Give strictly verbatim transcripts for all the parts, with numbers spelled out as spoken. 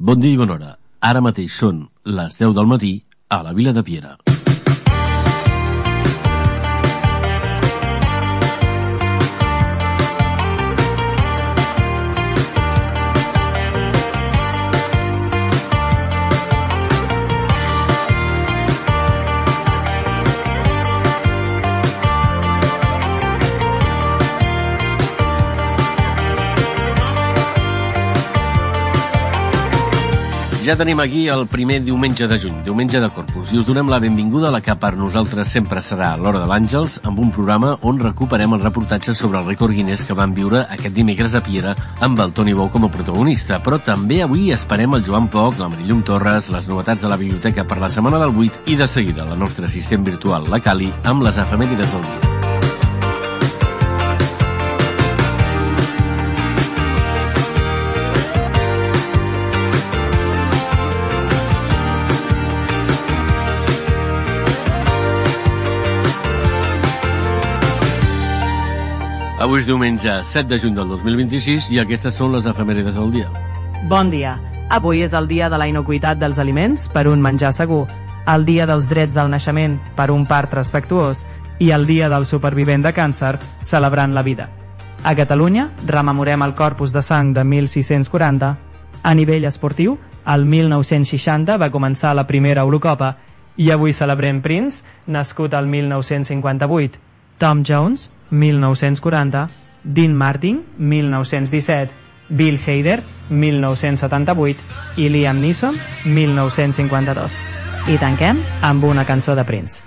Bon dia i bona hora. Ara mateix són les deu del matí a la Vila de Piera. Ja tenim aquí el primer diumenge de juny, diumenge de Corpus, i us donem la benvinguda a la que per nosaltres sempre serà l'Hora de l'Àngels, amb un programa on recuperem el reportatge sobre el rècord Guinness que van viure aquest dimecres a Piera amb el Toni Bou com a protagonista. Però també avui esperem el Joan Poch, la Marillum Torres, les novetats de la biblioteca per la setmana del vuit i de seguida la nostra assistent virtual, la Cali, amb les efemèrides del dia. Avui és diumenge set de juny del dos mil vint-i-sis i aquestes són les efemèrides del dia. Bon dia. Avui és el dia de la inocuïtat dels aliments per un menjar segur, el dia dels drets del naixement per un part respectuós i el dia del supervivent de càncer celebrant la vida. A Catalunya rememorem el Corpus de Sang de mil sis-cents quaranta. A nivell esportiu, el mil nou-cents seixanta va començar la primera Eurocopa i avui celebrem Prince, nascut el mil nou-cents cinquanta-vuit, Tom Jones, mil nou-cents quaranta, Dean Martin, mil nou-cents disset, Bill Hader, mil nou-cents setanta-vuit i Liam Neeson, mil nou-cents cinquanta-dos. I tanquem amb una cançó de Prince.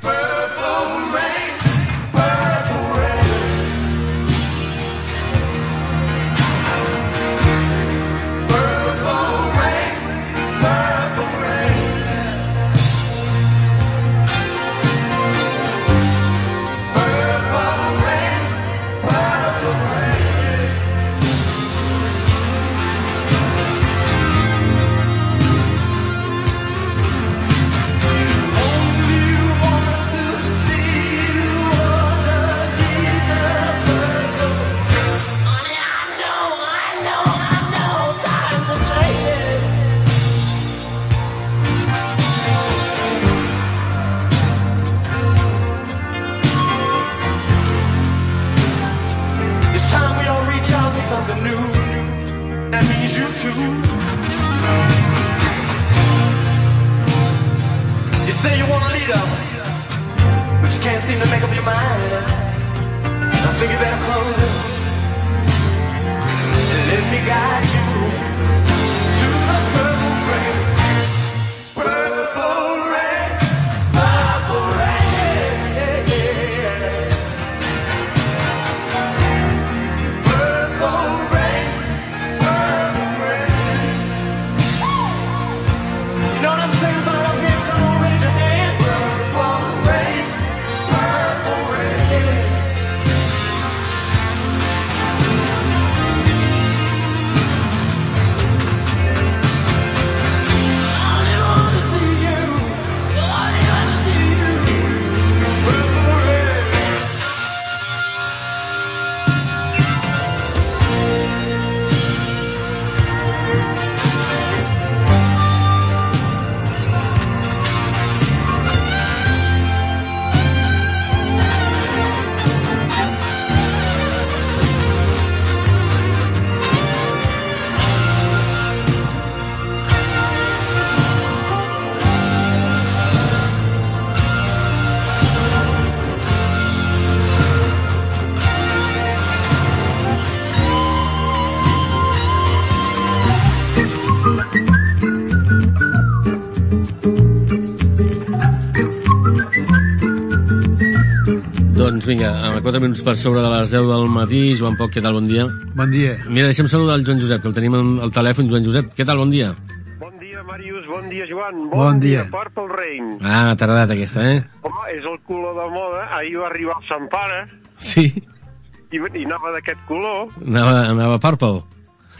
Doncs vinga, a quatre minuts per sobre de les deu del matí. Joan Poch, què tal? Bon dia. Bon dia. Mira, deixa'm saludar el Joan Josep, que el tenim al telèfon. Joan Josep, què tal? Bon dia. Bon dia, Màrius. Bon dia, Joan. Bon, bon dia. dia. Purple Rain. Ah, t'ha agradat aquesta, eh? Home, és el color de moda. Ahir va arribar el Sant Pare. Sí. I, i anava d'aquest color. Anava, anava purple.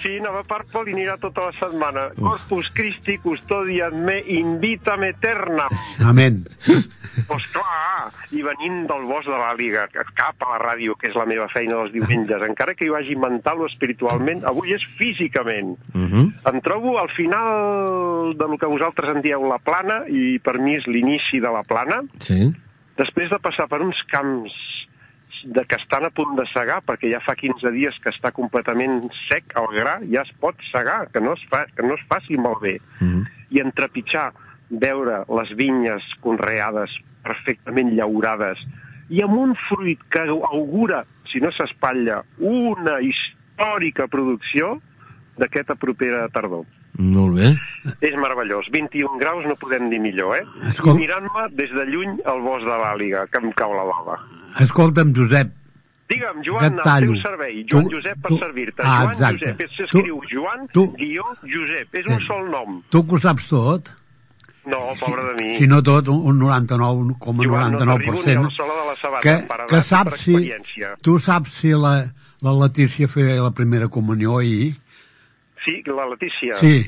Sí, anava per Pol i anirà tota la setmana. Corpus Christi, custodia me, invítame eterna. Amén. Pues clar, i venint del bosc de l'Àliga, cap a la ràdio, que és la meva feina dels diumenges, encara que hi vagi mental o espiritualment, avui és físicament. Uh -huh. Em trobo al final de lo que vosaltres en dieu la plana, i per mi és l'inici de la plana, sí. Després de passar per uns camps de que estan a punt de segar, perquè ja fa quinze dies que està completament sec el gra, ja es pot segar, que no es, fa, que no es faci malbé. Mm-hmm. I entrepitjar, veure les vinyes conreades, perfectament llaurades, i amb un fruit que augura, si no s'espatlla, una històrica producció d'aquesta propera tardor. Molt bé. És meravellós. vint-i-un graus no podem dir millor, eh? Escol... I mirant-me des de lluny al bosc de l'Àliga, que em cau la bava. Escolta'm, Josep. Digue'm, Joan, al teu servei. Joan tu, Josep per tu... servir-te. Ah, Joan exacte. Josep. S'escriu tu... Joan, tu... guió, Josep. És un sí. sol nom. Tu que ho saps tot? No, pobre de mi. Si no tot, un noranta-nou coma noranta-nou per cent. Joan, no t'arribo ni al sola de la sabata, que, que saps si... Tu saps si la, la Letícia feia la primera comunió ahir? Sí, la Letícia. Sí.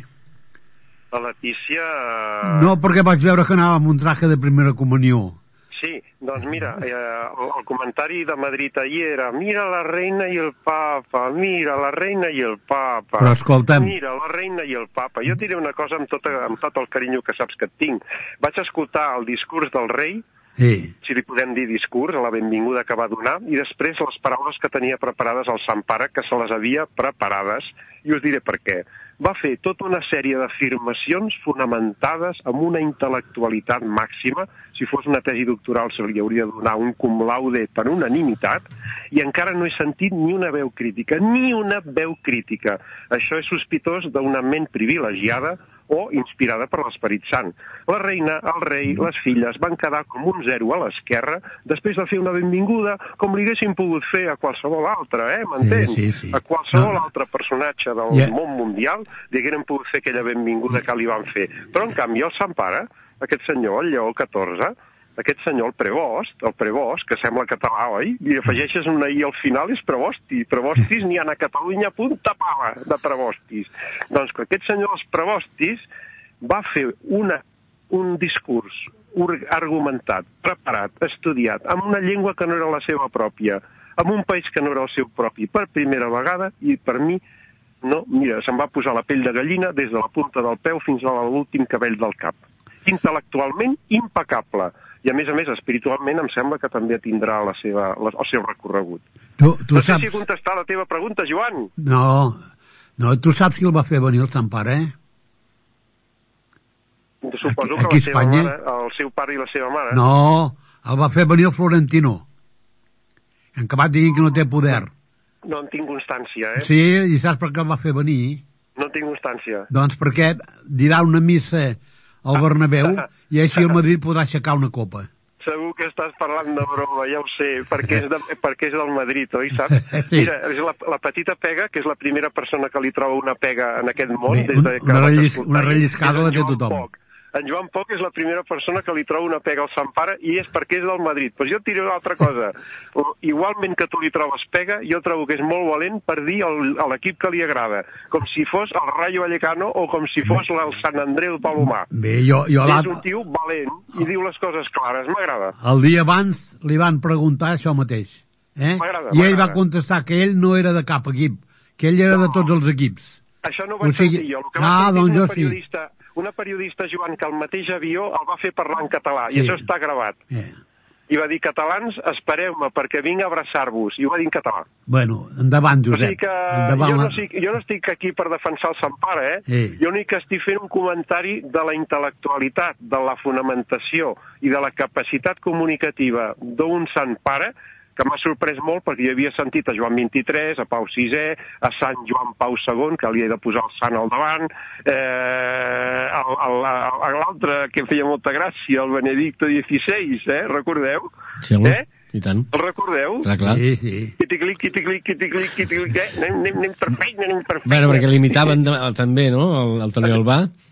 La Letícia... No, perquè vaig veure que anava amb un traje de primera comunió. Sí, doncs mira, eh, el, el comentari de Madrid ahir era mira la reina i el papa, mira la reina i el papa. Però escolta'm... Mira la reina i el papa. Jo et diré una cosa amb, tota, amb tot el carinyo que saps que et tinc. Vaig escoltar el discurs del rei, sí. si li podem dir discurs, a la benvinguda que va donar, i després les paraules que tenia preparades al Sant Pare, que se les havia preparades, i us diré per què. Va fer tota una sèrie d'afirmacions fonamentades amb una intel·lectualitat màxima. Si fos una tesi doctoral se li hauria de donar un cum laude per unanimitat, i encara no he sentit ni una veu crítica, ni una veu crítica. Això és sospitós d'una ment privilegiada o inspirada per l'Esperit Sant. La reina, el rei, les filles van quedar com un zero a l'esquerra després de fer una benvinguda com li haguessin pogut fer a qualsevol altre, eh? M'entens? Sí, sí, sí. A qualsevol no. altre personatge del yeah. món mundial li hagueren pogut fer aquella benvinguda que li van fer. Però, en canvi, el Sant Pare, aquest senyor, el Lleó catorze, aquest senyor, el prebost, el prebost, que sembla català, oi? Li afegeixes una i al final és prebosti. Prebostis n'hi ha a Catalunya punta pala de prebostis. Doncs que aquest senyor, els prebostis, va fer una, un discurs argumentat, preparat, estudiat, amb una llengua que no era la seva pròpia, amb un país que no era el seu propi, per primera vegada, i per mi, no, mira, se'm va posar la pell de gallina des de la punta del peu fins a l'últim cabell del cap. Intel·lectualment impecable. I, a més a més, espiritualment, em sembla que també tindrà la seva, la, el seu recorregut. Tu, tu no saps... sé si he contestat la teva pregunta, Joan. No, no, tu saps qui el va fer venir el Sant Pare, eh? Suposo aquí, aquí que la seva mare, el seu pare i la seva mare. No, el va fer venir el Florentino. En acabat dient que no té poder. No en tinc constància, eh? Sí, i saps per què el va fer venir? No en tinc constància. Doncs perquè dirà una missa al Bernabéu i així el Madrid podrà aixecar una copa. Segur que estàs parlant de broma, ja ho sé, perquè és, de, perquè és del Madrid, oi, saps? Sí. Mira, és la, la petita Pega, que és la primera persona que li troba una pega en aquest món. Bé, des de que una, rellis, una relliscada la té tothom. Poc. En Joan Poc és la primera persona que li troba una pega al Sant Pare i és perquè és del Madrid. Però jo et diré una altra cosa. Igualment que tu li trobes pega, jo trobo que és molt valent per dir el, a l'equip que li agrada. Com si fos el Rayo Vallecano o com si fos el Sant Andreu Palomar. Bé, jo, jo és un tio valent i diu les coses clares. M'agrada. El dia abans li van preguntar això mateix. Eh? I ell va contestar que ell no era de cap equip, que ell era no. de tots els equips. Això no ho vaig o sigui... sentir jo. El que ah, va doncs una jo periodista... sí. Una periodista, Joan, que el mateix avió el va fer parlar en català, sí. I això està gravat. Yeah. I va dir, catalans, espereu-me perquè vinc a abraçar-vos. I ho va dir en català. Bueno, endavant, Josep. O sigui que endavant, jo, no estic, jo no estic aquí per defensar el Sant Pare, eh? Sí. Jo únic que estic fent un comentari de la intel·lectualitat, de la fonamentació i de la capacitat comunicativa d'un Sant Pare que m'ha sorprès molt perquè jo havia sentit a Joan vint-i-tres, a Pau sisè, a Sant Joan Pau segon, que li he de posar el sant al davant, eh, l'altre que feia molta gràcia, el Benedicto dieciséis, eh? Recordeu? Sí, eh? I tant. El recordeu? Clar, clar. Sí, sí. Quiticlic, quiticlic, quiticlic, quiticlic, eh? Anem, anem, anem per feina, anem per feina. Bueno, perquè l'imitaven de, també, no?, el, el Toni Albà.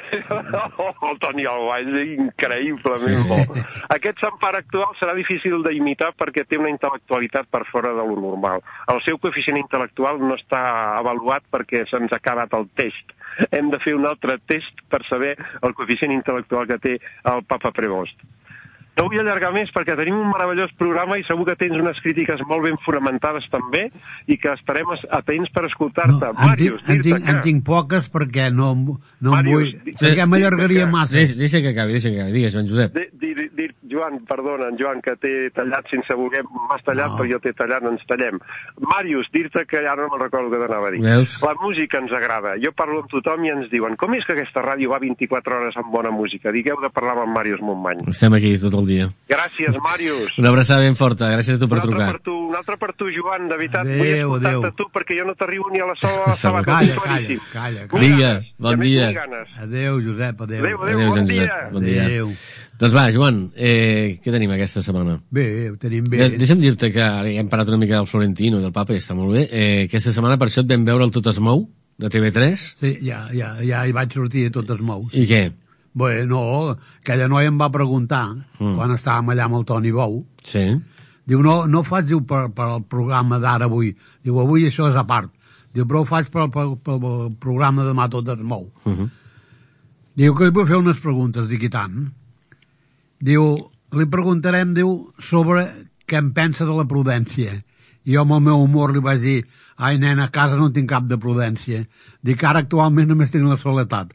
El Toni Albany és increïblement sí, sí. bo. Aquest Sant Pare actual serà difícil d'imitar perquè té una intel·lectualitat per fora de lo normal. El seu coeficient intel·lectual no està avaluat perquè se'ns ha acabat el test. Hem de fer un altre test per saber el coeficient intel·lectual que té el papa Prevost. No vull allargar més perquè tenim un meravellós programa i segur que tens unes crítiques molt ben fonamentades també i que estarem atents per escoltar-te. No, Màrius, en, tinc, que... en tinc poques perquè no, no Màrius, em vull... Perquè m'allargaria massa. Deixa, deixa que acabi, deixa que acabi. Digues, Joan Josep. Di, di, di, Joan, perdona, Joan, que t'he tallat sense voler. M'has tallat, no. Però jo t'he tallat, ens tallem. Màrius, dir-te que ara no me'n recordo què t'anava a dir. Veus? La música ens agrada. Jo parlo amb tothom i ens diuen com és que aquesta ràdio va vint-i-quatre hores amb bona música? Digueu de parlar amb Màrius Montmany. Estem aquí tot el dia. Gràcies, Màrius. Una abraçada ben forta, gràcies a tu per un trucar. Per tu, un altre per tu, Joan, de veritat. Adéu, vull escoltar-te adéu. tu perquè jo no t'arribo ni a la sola sabata. Calla, calla, calla, calla. Vinga, bon dia. Adéu, Josep, adéu. Adéu, adéu, adéu, bon, dia. bon dia. Adéu. Doncs va, Joan, eh, què tenim aquesta setmana? Bé, ho tenim bé. bé deixa'm dir-te que ara ja hem parlat una mica del Florentino i del Papa, i està molt bé. Eh, aquesta setmana per això et vam veure el Tot es mou, de T V tres. Sí, ja, ja, ja hi vaig sortir de Tot es mou. I què? Bé, no, aquella noia em va preguntar, mm. quan estàvem allà amb el Toni Bou, sí. Diu, no, no ho faig diu, per, per el programa d'ara avui. Diu, avui això és a part. Diu, però ho faig per, per, per el programa de demà Tot es mou. Uh -huh. Diu que li vull fer unes preguntes, dic, i tant. Diu, li preguntarem, diu, sobre què em pensa de la prudència. I jo amb el meu humor li vaig dir, ai, nena, a casa no tinc cap de prudència. Dic, ara actualment només tinc la soledat.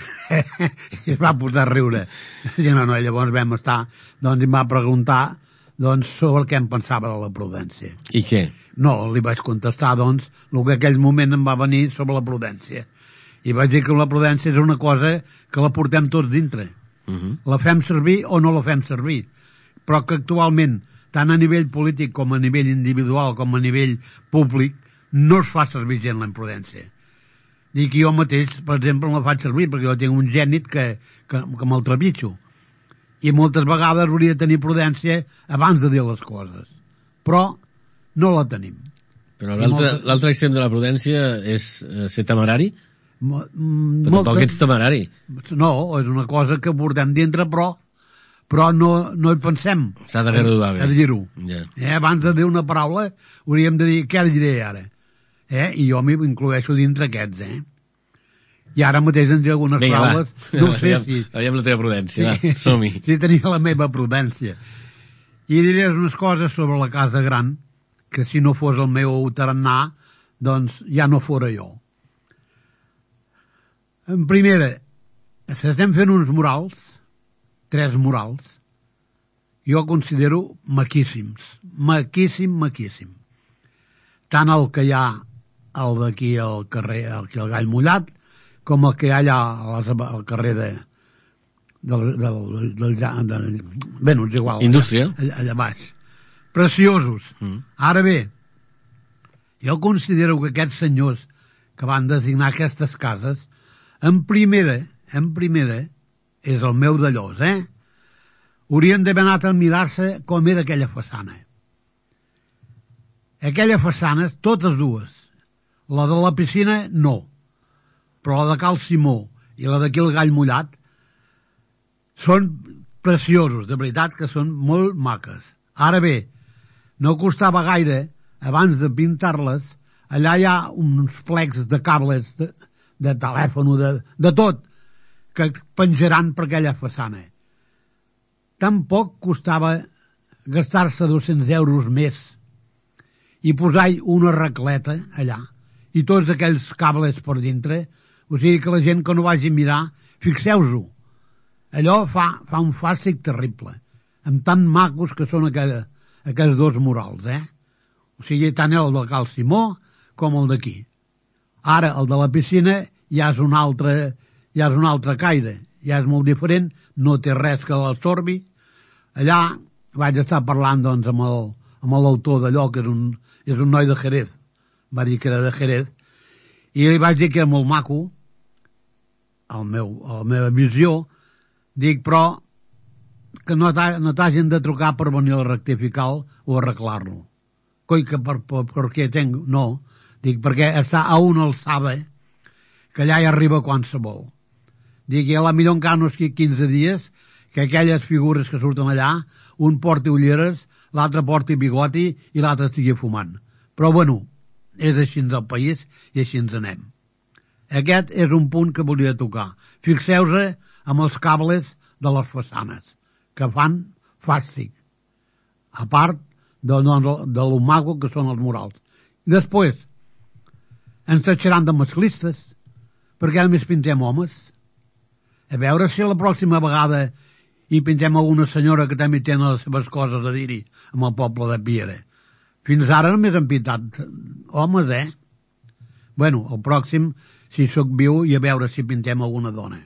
I es va posar a riure. I no, no, llavors vam estar, doncs em va preguntar doncs, sobre què em pensava de la prudència. I què? No, li vaig contestar, doncs, el que aquell moment em va venir sobre la prudència. I vaig dir que la prudència és una cosa que la portem tots dintre. Uh -huh. La fem servir o no la fem servir. Però que actualment, tant a nivell polític com a nivell individual com a nivell públic, no es fa servir gent la imprudència. Dic que jo mateix, per exemple, la faig servir perquè jo tinc un gènit que, que, que me'l trepitjo. I moltes vegades hauria de tenir prudència abans de dir les coses. Però no la tenim. Però l'altre moltes... extrem de la prudència és eh, ser temerari? Mo, però molta... tampoc ets temerari. No, és una cosa que portem dintre, però però no, no hi pensem. S'ha de graduar bé. A dir-ho. Yeah. Eh, abans de dir una paraula, hauríem de dir què diré ara. Eh? I jo m'hi incloeixo dintre aquests, eh? I ara mateix en diré algunes Vinga, paraules. Va. No ho sé aviam, si... Aviam la teva prudència, sí, som-hi. Sí, tenia la meva prudència. I diré unes coses sobre la casa gran, que si no fos el meu tarannà, doncs ja no fora jo. En primera, s'estem fent uns murals, tres murals, jo considero maquíssims, maquíssim, maquíssim. Tant el que hi ha el d'aquí al carrer, aquí al Gall Mullat, com el que hi ha allà al carrer de... del, del, del, del, del bé, no és igual. Indústria. Allà, allà baix. Preciosos. Mm. Ara bé, jo considero que aquests senyors que van designar aquestes cases, en primera, en primera, és el meu d'allòs, eh? Haurien d'haver anat a mirar-se com era aquella façana. Aquella façana, totes dues. La de la piscina, no. Però la de Cal Simó i la d'aquí el Gall Mullat són preciosos, de veritat que són molt maques. Ara bé, no costava gaire, abans de pintar-les, allà hi ha uns plecs de cables de, de telèfon, de, de tot, que penjaran per aquella façana. Tampoc costava gastar-se dos-cents euros més i posar-hi una racleta allà i tots aquells cables per dintre, o sigui que la gent que no vagi a mirar, fixeu-vos-ho, allò fa, fa un fàstic terrible, amb tan macos que són aquella, aquells dos murals, eh? O sigui, tant el del Cal Simó com el d'aquí. Ara, el de la piscina ja és un altre, ja és un altre caire, ja és molt diferent, no té res que l'absorbi. Allà vaig estar parlant, doncs, amb el, amb l'autor d'allò, que és un, és un noi de Jerez, va dir que era de Jerez, i li vaig dir que era molt maco, el meu, la meva visió, dic, però que no t'hagin de trucar per venir a rectificar o arreglar-lo. Coi, que per, per, per què tenc? No, dic, perquè està a una alçada que allà hi arriba qualsevol. Dic que a la millor encara no és quinze dies que aquelles figures que surten allà, un porti ulleres, l'altre porti bigoti i l'altre estigui fumant. Però bueno, és així del país i així ens anem. Aquest és un punt que volia tocar. Fixeu-se amb els cables de les façanes, que fan fàstic, a part de, de, de lo maco que són els murals. I després, ens taxaran de masclistes, perquè només pintem homes. A veure si la pròxima vegada hi pintem alguna senyora que també té les seves coses a dir-hi amb el poble de Piera. Fins ara només han pintat homes, eh? Bueno, el pròxim, si sóc viu, i a veure si pintem alguna dona.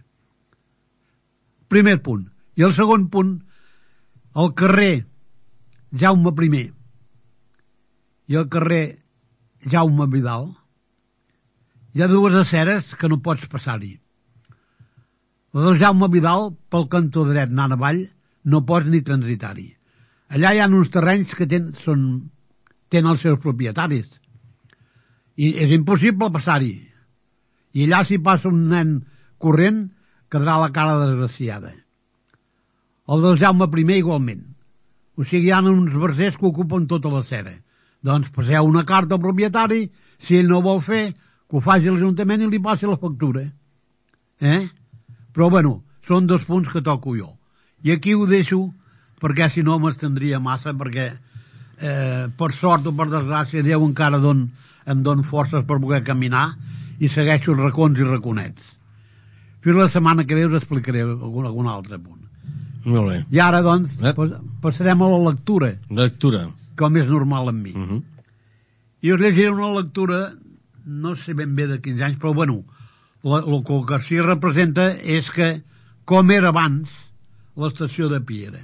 Primer punt. I el segon punt, el carrer Jaume primer i el carrer Jaume Vidal, hi ha dues aceres que no pots passar-hi. La del Jaume Vidal, pel cantó dret anant avall, no pots ni transitar-hi. Allà hi ha uns terrenys que ten, són, tenen els seus propietaris. I és impossible passar-hi. I allà si passa un nen corrent, quedarà la cara desgraciada. El del Jaume primer igualment. O sigui, hi ha uns versers que ocupen tota la cera. Doncs passeu una carta al propietari, si ell no vol fer, que ho faci l'Ajuntament i li passi la factura. Eh? Però, bueno, són dos punts que toco jo. I aquí ho deixo, perquè si no m'estendria massa, perquè eh, per sort o per desgràcia Déu encara don, em don forces per poder caminar i segueixo racons i raconets. Fins la setmana que ve us explicaré algun, algun altre punt. Molt bé. I ara, doncs, eh? passarem a la lectura. Lectura. Com és normal amb mi. Uh -huh. I us llegiré una lectura, no sé ben bé de quinze anys, però, bueno, el que sí representa és que com era abans l'estació de Piera.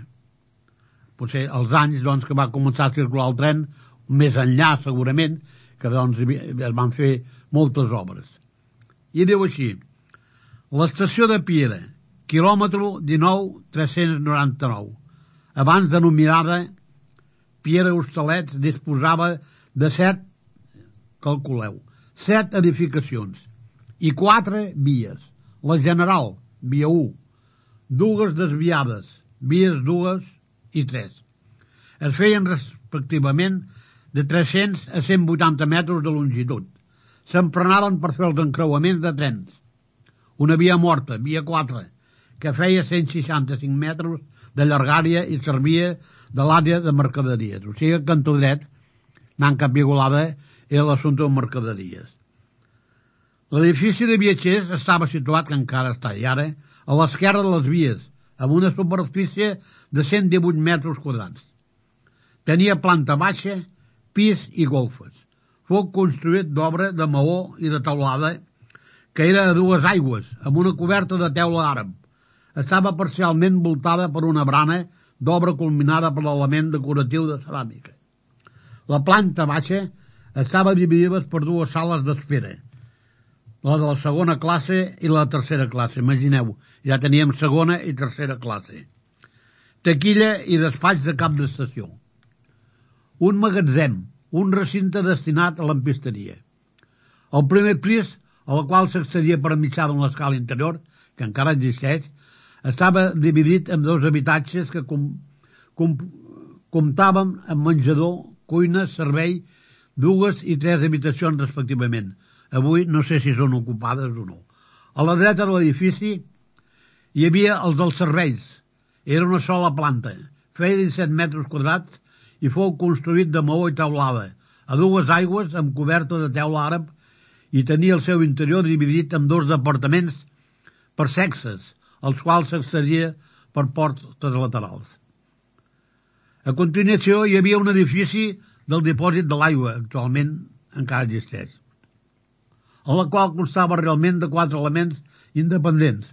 Potser els anys doncs, que va començar a circular el tren, més enllà segurament, que doncs es van fer moltes obres. I diu així: l'estació de Piera, quilòmetre dinou tres-cents noranta-nou. Abans denominada Piera Hostalets, disposava de set, calculeu, set edificacions i quatre vies. La general, via u, dues desviades, vies dues i tres. Es feien respectivament de tres-cents a cent vuitanta metres de longitud. S'emprenaven per fer els encreuaments de trens. Una via morta, via quatre, que feia cent seixanta-cinc metres de llargària i servia de l'àrea de mercaderies. O sigui, el cantó dret, anant cap a Igualada, era l'assumpte de mercaderies. L'edifici de viatgers estava situat, que encara està i ara, a l'esquerra de les vies, amb una superfície de cent divuit metres quadrats. Tenia planta baixa, pis i golfes. Fou construït d'obra de maó i de teulada, que era a dues aigües, amb una coberta de teula àrab. Estava parcialment voltada per una brana d'obra culminada per l'element decoratiu de ceràmica. La planta baixa estava dividida per dues sales d'espera, la de la segona classe i la tercera classe. Imagineu, ja teníem segona i tercera classe. Taquilla i despatx de cap d'estació. Un magatzem, un recinte destinat a l'empisteria. El primer pis, al qual s'accedia per mitjà d'una escala interior, que encara existeix, estava dividit en dos habitatges que com, com, comptaven amb menjador, cuina, servei, dues i tres habitacions respectivament. Avui no sé si són ocupades o no. A la dreta de l'edifici hi havia els dels serveis. Era una sola planta. Feia disset metres quadrats i fou construït de maó i teulada, a dues aigües amb coberta de teula àrab, i tenia el seu interior dividit en dos departaments per sexes, als quals s'accedia per portes laterals. A continuació hi havia un edifici del dipòsit de l'aigua, actualment encara existeix, en la qual constava realment de quatre elements independents.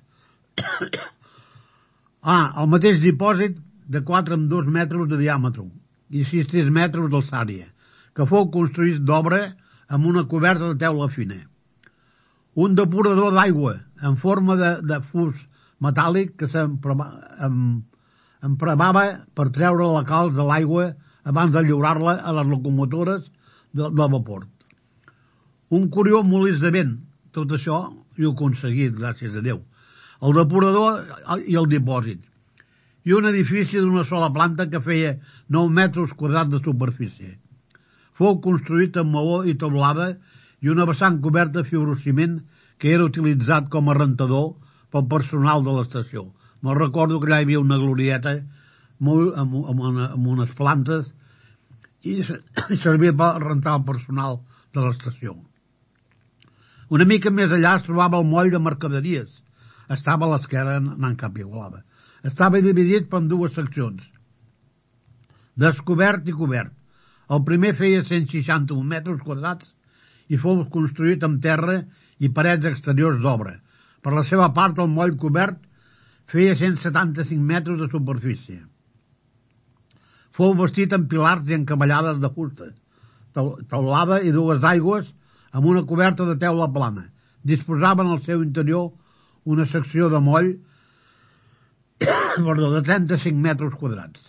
Ah, el mateix dipòsit de quatre amb dos metres de diàmetre i sis metres d'alçària, que fou construït d'obra amb una coberta de teula fina. Un depurador d'aigua en forma de, de fus metàl·lic que s'empremava per treure la calç de l'aigua abans de lliurar-la a les locomotores de, de vapor. Un curiós molí de vent. Tot això ho he aconseguit, gràcies a Déu. el depurador i el dipòsit, i un edifici d'una sola planta que feia nou metres quadrats de superfície. Fou construït amb maó i teulada i una vessant coberta de fibrociment que era utilitzat com a rentador pel personal de l'estació. Me'n recordo que allà hi havia una glorieta molt, amb, amb, una, amb unes plantes i servia per rentar el personal de l'estació. Una mica més allà es trobava el moll de mercaderies. Estava a l'esquerra anant cap a Igualada. Estava dividit per dues seccions, descobert i cobert. El primer feia cent seixanta-un metres quadrats i fou construït amb terra i parets exteriors d'obra. Per la seva part, el moll cobert feia cent setanta-cinc metres de superfície. Fou vestit amb pilars i encavallades de fusta, teulada i dues aigües amb una coberta de teula plana. Disposaven al seu interior una secció de moll perdó, de trenta-cinc metres quadrats.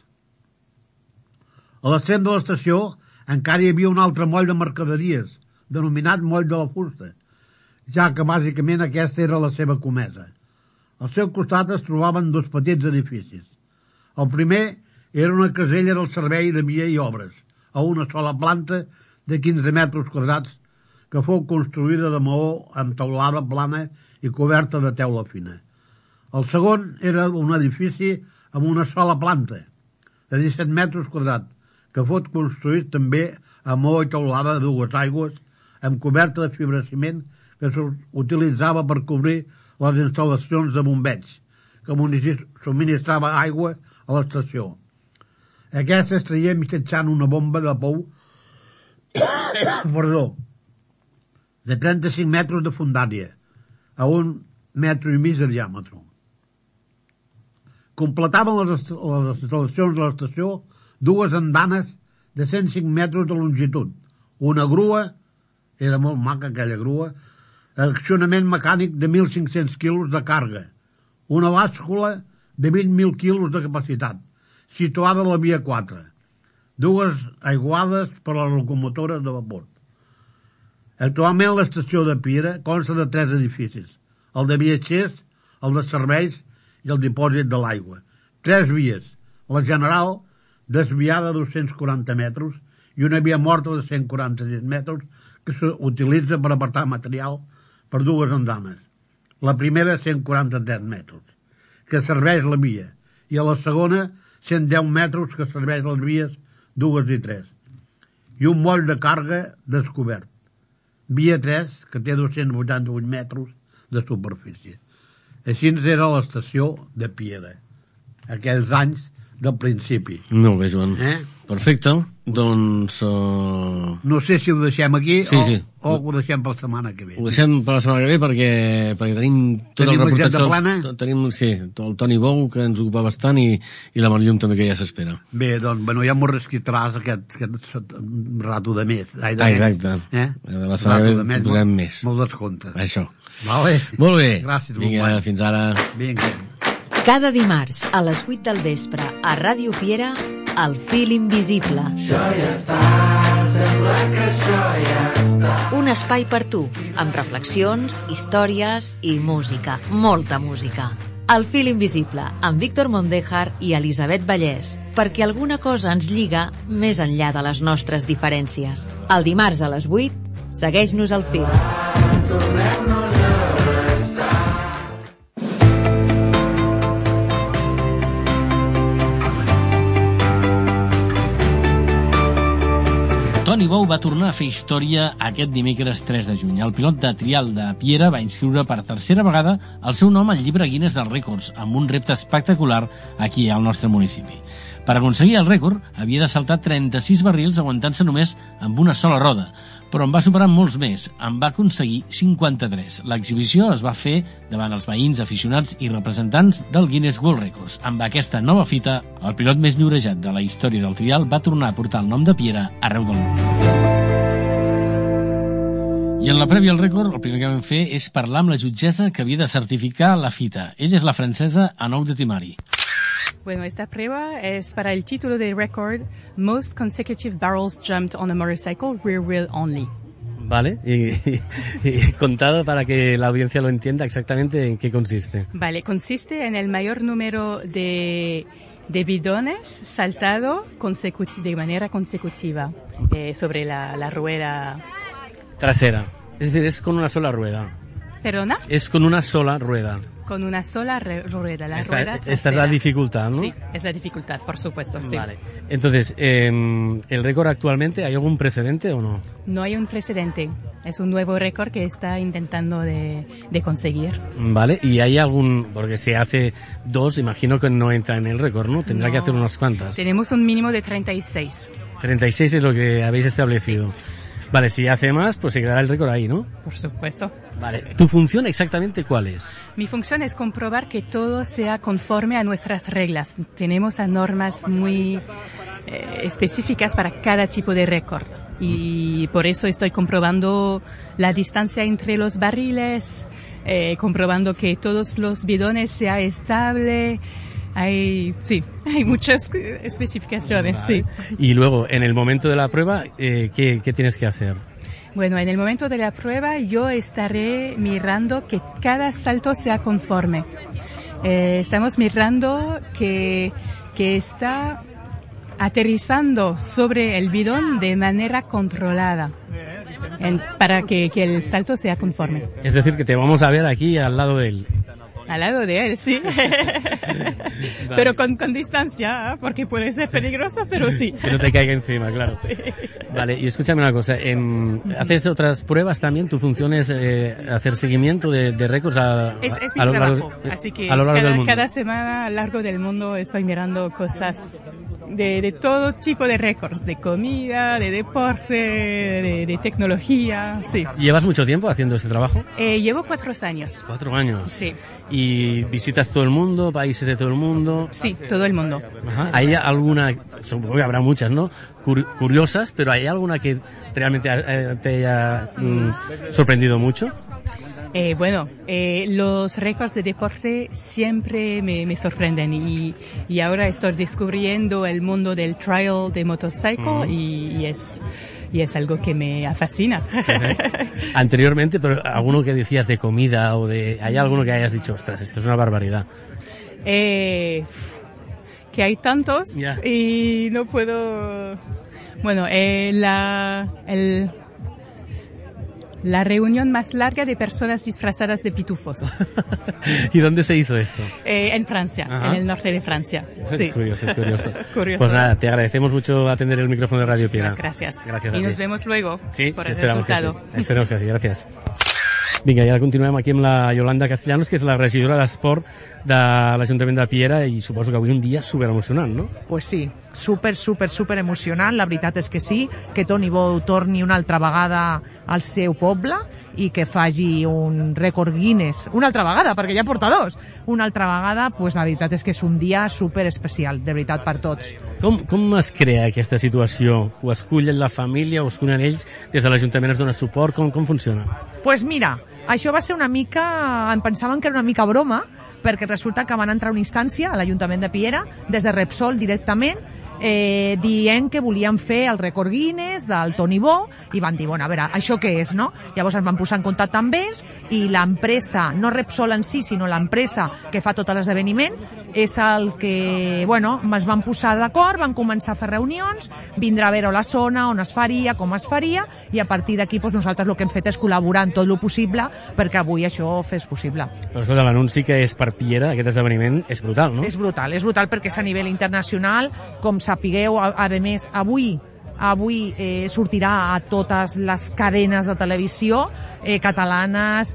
A l'extrem de l'estació encara hi havia un altre moll de mercaderies, denominat moll de la fusta, ja que bàsicament aquesta era la seva comesa. Al seu costat es trobaven dos petits edificis. El primer era una casella del servei de via i obres, a una sola planta de quinze metres quadrats, que fou construïda de maó amb teulada plana i coberta de teula fina. El segon era un edifici amb una sola planta, de disset metres quadrats, que fou construït també amb maó i teulada de dues aigües, amb coberta de fibrociment que s'utilitzava per cobrir les instal·lacions de bombeig, que subministrava aigua a l'estació. Aquesta es traia mitjançant una bomba de pou perdó, de trenta-cinc metres de fundària, a un metro i mig de diàmetre. Completaven les, les instal·lacions de l'estació dues andanes de cent cinc metres de longitud, una grua, era molt maca aquella grua, accionament mecànic de mil cinc-cents quilos de càrrega, una bàscula de vint mil quilos de capacitat, situada a la via quatre, dues aiguades per a les locomotores de vapor. Actualment l'estació de Piera consta de tres edificis, el de viatgers, el de serveis i el dipòsit de l'aigua. Tres vies, la general, desviada de dos-cents quaranta metres, i una via morta de cent quaranta-sis metres que s'utilitza per apartar material per dues andanes. La primera, cent quaranta-tres metres, que serveix la via, i a la segona, cent deu metres, que serveix les vies dues i tres, i un moll de càrrega descobert. Via tres, que té dos-cents vuitanta-vuit metres de superfície. Així era l'estació de Piera, aquells anys del principi. Molt bé, Joan. Eh? Perfecte. Doncs... Uh... No sé si ho deixem aquí sí, o, sí. o ho deixem per la setmana que ve. Ho deixem per la setmana que ve perquè, perquè tenim tot tenim el reportatge. plana? Tenim, sí, el Toni Bou, que ens ocupa bastant, i, i la Marllum també, que ja s'espera. Bé, doncs, bueno, ja m'ho resquitràs aquest, aquest rato de més. Ai, de ah, exacte. Eh? La setmana que ve posem més. Me'l descomptes. Això. Vale. Molt bé. Gràcies. Vinga, fins ara. Vinga. Cada dimarts a les vuit del vespre a Ràdio Piera, El fil invisible. Això ja està, sembla que això ja està. Un espai per tu, amb reflexions, històries i música, molta música. El fil invisible, amb Víctor Mondejar i Elisabet Vallès, perquè alguna cosa ens lliga més enllà de les nostres diferències. El dimarts a les vuit, segueix-nos al fil. Tornem-nos a abraçar. Toni Bou va tornar a fer història aquest dimecres tres de juny. El pilot de trial de Piera va inscriure per tercera vegada el seu nom al llibre Guinness dels rècords, amb un repte espectacular aquí al nostre municipi. Per aconseguir el rècord, havia de saltar trenta-sis barrils aguantant-se només amb una sola roda, però en va superar molts més. En va aconseguir cinquanta-tres. L'exhibició es va fer davant els veïns, aficionats i representants del Guinness World Records. Amb aquesta nova fita, el pilot més llorejat de la història del trial va tornar a portar el nom de Piera arreu del món. I en la prèvia al rècord, el primer que vam fer és parlar amb la jutgessa que havia de certificar la fita. Ella és la francesa Anou de Timari. Bueno, esta prueba es para el título de récord Most Consecutive Barrels Jumped on a Motorcycle Rear Wheel Only. Vale, y, y, y contado para que la audiencia lo entienda exactamente en qué consiste. Vale, consiste en el mayor número de, de bidones saltado consecuti- de manera consecutiva eh, sobre la, la rueda. Trasera. Es decir, es con una sola rueda. ¿Perdona? Es con una sola rueda. Con una sola re- rueda, la esta, rueda esta es trasera. la dificultad, ¿no? Sí, es la dificultad, por supuesto. Sí. Vale. Entonces, eh, ¿el récord actualmente hay algún precedente o no? No hay un precedente. Es un nuevo récord que está intentando de, de conseguir. Vale. ¿Y hay algún...? Porque si hace dos, imagino que no entra en el récord, ¿no? Tendrá No. que hacer unas cuantas. Tenemos un mínimo de treinta y seis. treinta y seis es lo que habéis establecido. Vale, si hace más, pues se quedará el récord ahí, ¿no? Por supuesto. Vale. ¿Tu función exactamente cuál es? Mi función es comprobar que todo sea conforme a nuestras reglas. Tenemos a normas muy eh, específicas para cada tipo de récord. Y por eso estoy comprobando la distancia entre los barriles, eh, comprobando que todos los bidones sea estable. Hay, sí, hay muchas especificaciones, Vale. sí. Y luego, en el momento de la prueba, eh, ¿qué, ¿qué tienes que hacer? Bueno, en el momento de la prueba yo estaré mirando que cada salto sea conforme. Eh, estamos mirando que, que está aterrizando sobre el bidón de manera controlada en, para que, que el salto sea conforme. Es decir, que te vamos a ver aquí al lado de él. Al lado de él, sí. Vale. Pero con, con distancia, ¿eh? Porque puede ser peligroso, pero sí. Que no te caiga encima, claro. Sí. Vale, y escúchame una cosa. En, ¿haces otras pruebas también? ¿Tu función es eh, hacer seguimiento de, de récords a, Es, es mi a lo largo, trabajo, así que a lo largo cada, del mundo? cada semana a lo largo del mundo estoy mirando cosas de, de todo tipo de récords, de comida, de deporte, de, de tecnología, sí. ¿Llevas mucho tiempo haciendo este trabajo? Eh, llevo cuatro años. Cuatro años. Sí, ¿Y visitas todo el mundo, países de todo el mundo? sí, todo el mundo. Ajá. ¿Hay alguna, supongo que habrá muchas, ¿no? Cur- curiosas, pero ¿hay alguna que realmente eh, te haya mm, sorprendido mucho? Eh, bueno, eh, los récords de deporte siempre me, me sorprenden y, y ahora estoy descubriendo el mundo del trial de motorcycle Mm. y, y es y es algo que me fascina. Anteriormente, pero alguno que decías de comida o de... ¿Hay alguno que hayas dicho, ostras, esto es una barbaridad? eh, que hay tantos Ya. y no puedo... Bueno, eh, la, el, la reunión más larga de personas disfrazadas de pitufos. ¿Y dónde se hizo esto? Eh, en Francia, Ajá. en el norte de Francia. Sí. Es curioso, es curioso. Curioso. Pues nada, te agradecemos mucho atender el micrófono de Radio Piera. Muchas gracias. Gracias a y ti. nos vemos luego Sí, por el esperamos que resultado. sí. Esperamos que sí, gràcies. Vinga, i ara continuem aquí amb la Yolanda Castellanos, que és la regidora d'Esport de l'Ajuntament de Piera, i suposo que avui un dia super emocionant, no? Pues sí, super, super, super emocionant. La veritat és que sí, que Toni Bou torni una altra vegada al seu poble i que faci un rècord Guinness. Una altra vegada, perquè ja porta dos. Una altra vegada, pues la veritat és que és un dia super especial, de veritat, per tots. Com, com es crea aquesta situació? Ho escullen la família, ho escullen ells? Des de l'Ajuntament es dona suport? Com, com funciona? Pues mira, això va ser una mica... Em pensaven que era una mica broma, perquè resulta que van entrar una instància a l'Ajuntament de Piera, des de Repsol directament, eh, dient que volien fer el rècord Guinness del Toni Bou i van dir, bueno, a veure, això què és, no? Llavors ens van posar en contacte amb ells i l'empresa, no Repsol en si, sinó l'empresa que fa tot l'esdeveniment, és el que, bueno, ens van posar d'acord, van començar a fer reunions, vindre a veure la zona, on es faria, com es faria, i a partir d'aquí doncs, nosaltres el que hem fet és col·laborar en tot el possible perquè avui això fes possible. Però escolta, l'anunci que és per Piera, aquest esdeveniment, és brutal, no? És brutal, és brutal perquè és a nivell internacional, com sapigueu, a, a més, avui avui eh, sortirà a totes les cadenes de televisió eh, catalanes,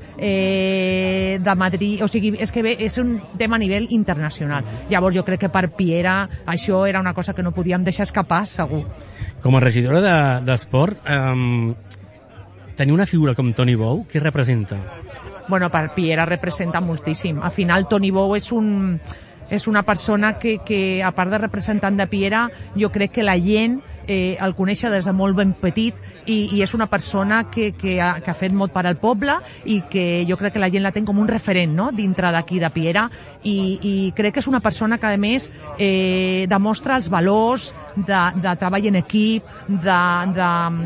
eh, de Madrid, o sigui, és que bé, és un tema a nivell internacional. Llavors jo crec que per Piera això era una cosa que no podíem deixar escapar, segur. Com a regidora de- d'Esport, eh, tenir una figura com Toni Bou, què representa? Bueno, per Piera representa moltíssim. Al final, Toni Bou és un... és una persona que, que, a part de representant de Piera, jo crec que la gent eh, el coneix des de molt ben petit i, i és una persona que, que, ha, que ha fet molt per al poble i que jo crec que la gent la té com un referent, no?, dintre d'aquí de Piera i, i crec que és una persona que a més eh, demostra els valors de, de treball en equip, de, de,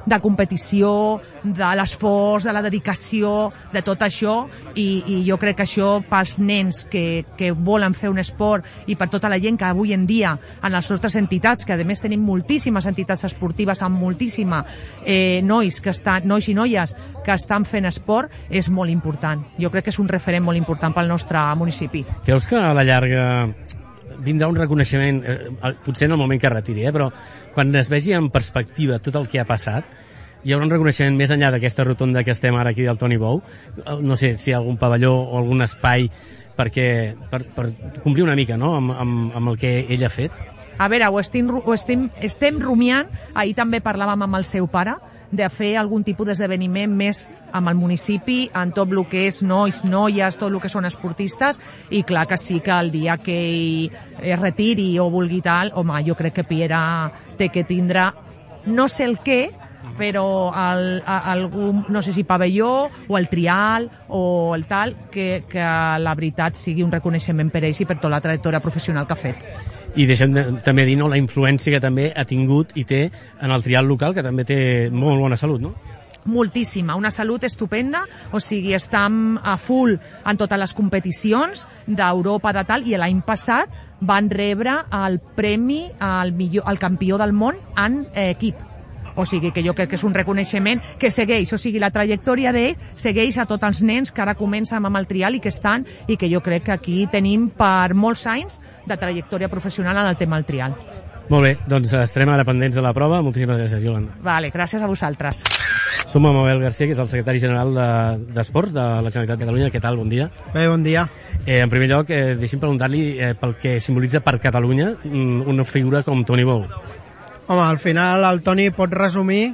de competició, de l'esforç, de la dedicació, de tot això, i, i jo crec que això pels nens que, que volen fer un esport i per tota la gent que avui en dia en les nostres entitats, que a més tenim moltíssimes entitats esportives amb moltíssima eh, nois, que estan, nois i noies que estan fent esport, és molt important. Jo crec que és un referent molt important pel nostre municipi. Creus que a la llarga vindrà un reconeixement, eh, potser en el moment que retiri, eh, però quan es vegi en perspectiva tot el que ha passat, hi haurà un reconeixement més enllà d'aquesta rotonda que estem ara aquí del Toni Bou? No sé si hi ha algun pavelló o algun espai perquè, per, per complir una mica, no?, amb, amb, amb el que ell ha fet? A veure, ho estem, ho estem, estem rumiant, ahir també parlàvem amb el seu pare, de fer algun tipus d'esdeveniment més amb el municipi, en tot el que és nois, noies, tot el que són esportistes, i clar que sí que el dia que ell es retiri o vulgui tal, home, jo crec que Piera té que tindre, no sé el què, però el, algun, no sé si pavelló o el trial o el tal, que, que la veritat sigui un reconeixement per ells i per tota la trajectòria professional que ha fet. I deixem de, també dir, no, la influència que també ha tingut i té en el trial local, que també té molt bona salut, no? Moltíssima, una salut estupenda, o sigui, estem a full en totes les competicions d'Europa de tal, i l'any passat van rebre el premi al, millor, al campió del món en eh, equip. O sigui que jo crec que és un reconeixement que segueix, o sigui, la trajectòria d'ell segueix a tots els nens que ara comencen amb el trial i que estan, i que jo crec que aquí tenim per molts anys de trajectòria professional en el tema del trial. Molt bé, doncs estarem ara pendents de la prova. Moltíssimes gràcies, Yolanda. Vale, gràcies a vosaltres. Som amb Abel García, que és el secretari general d'Esports de, de la Generalitat de Catalunya. Què tal? Bon dia. Bé, bon dia. Eh, en primer lloc, eh, deixi'm preguntar-li eh, pel que simbolitza per Catalunya una figura com Toni Bou. Home, al final el Toni pot resumir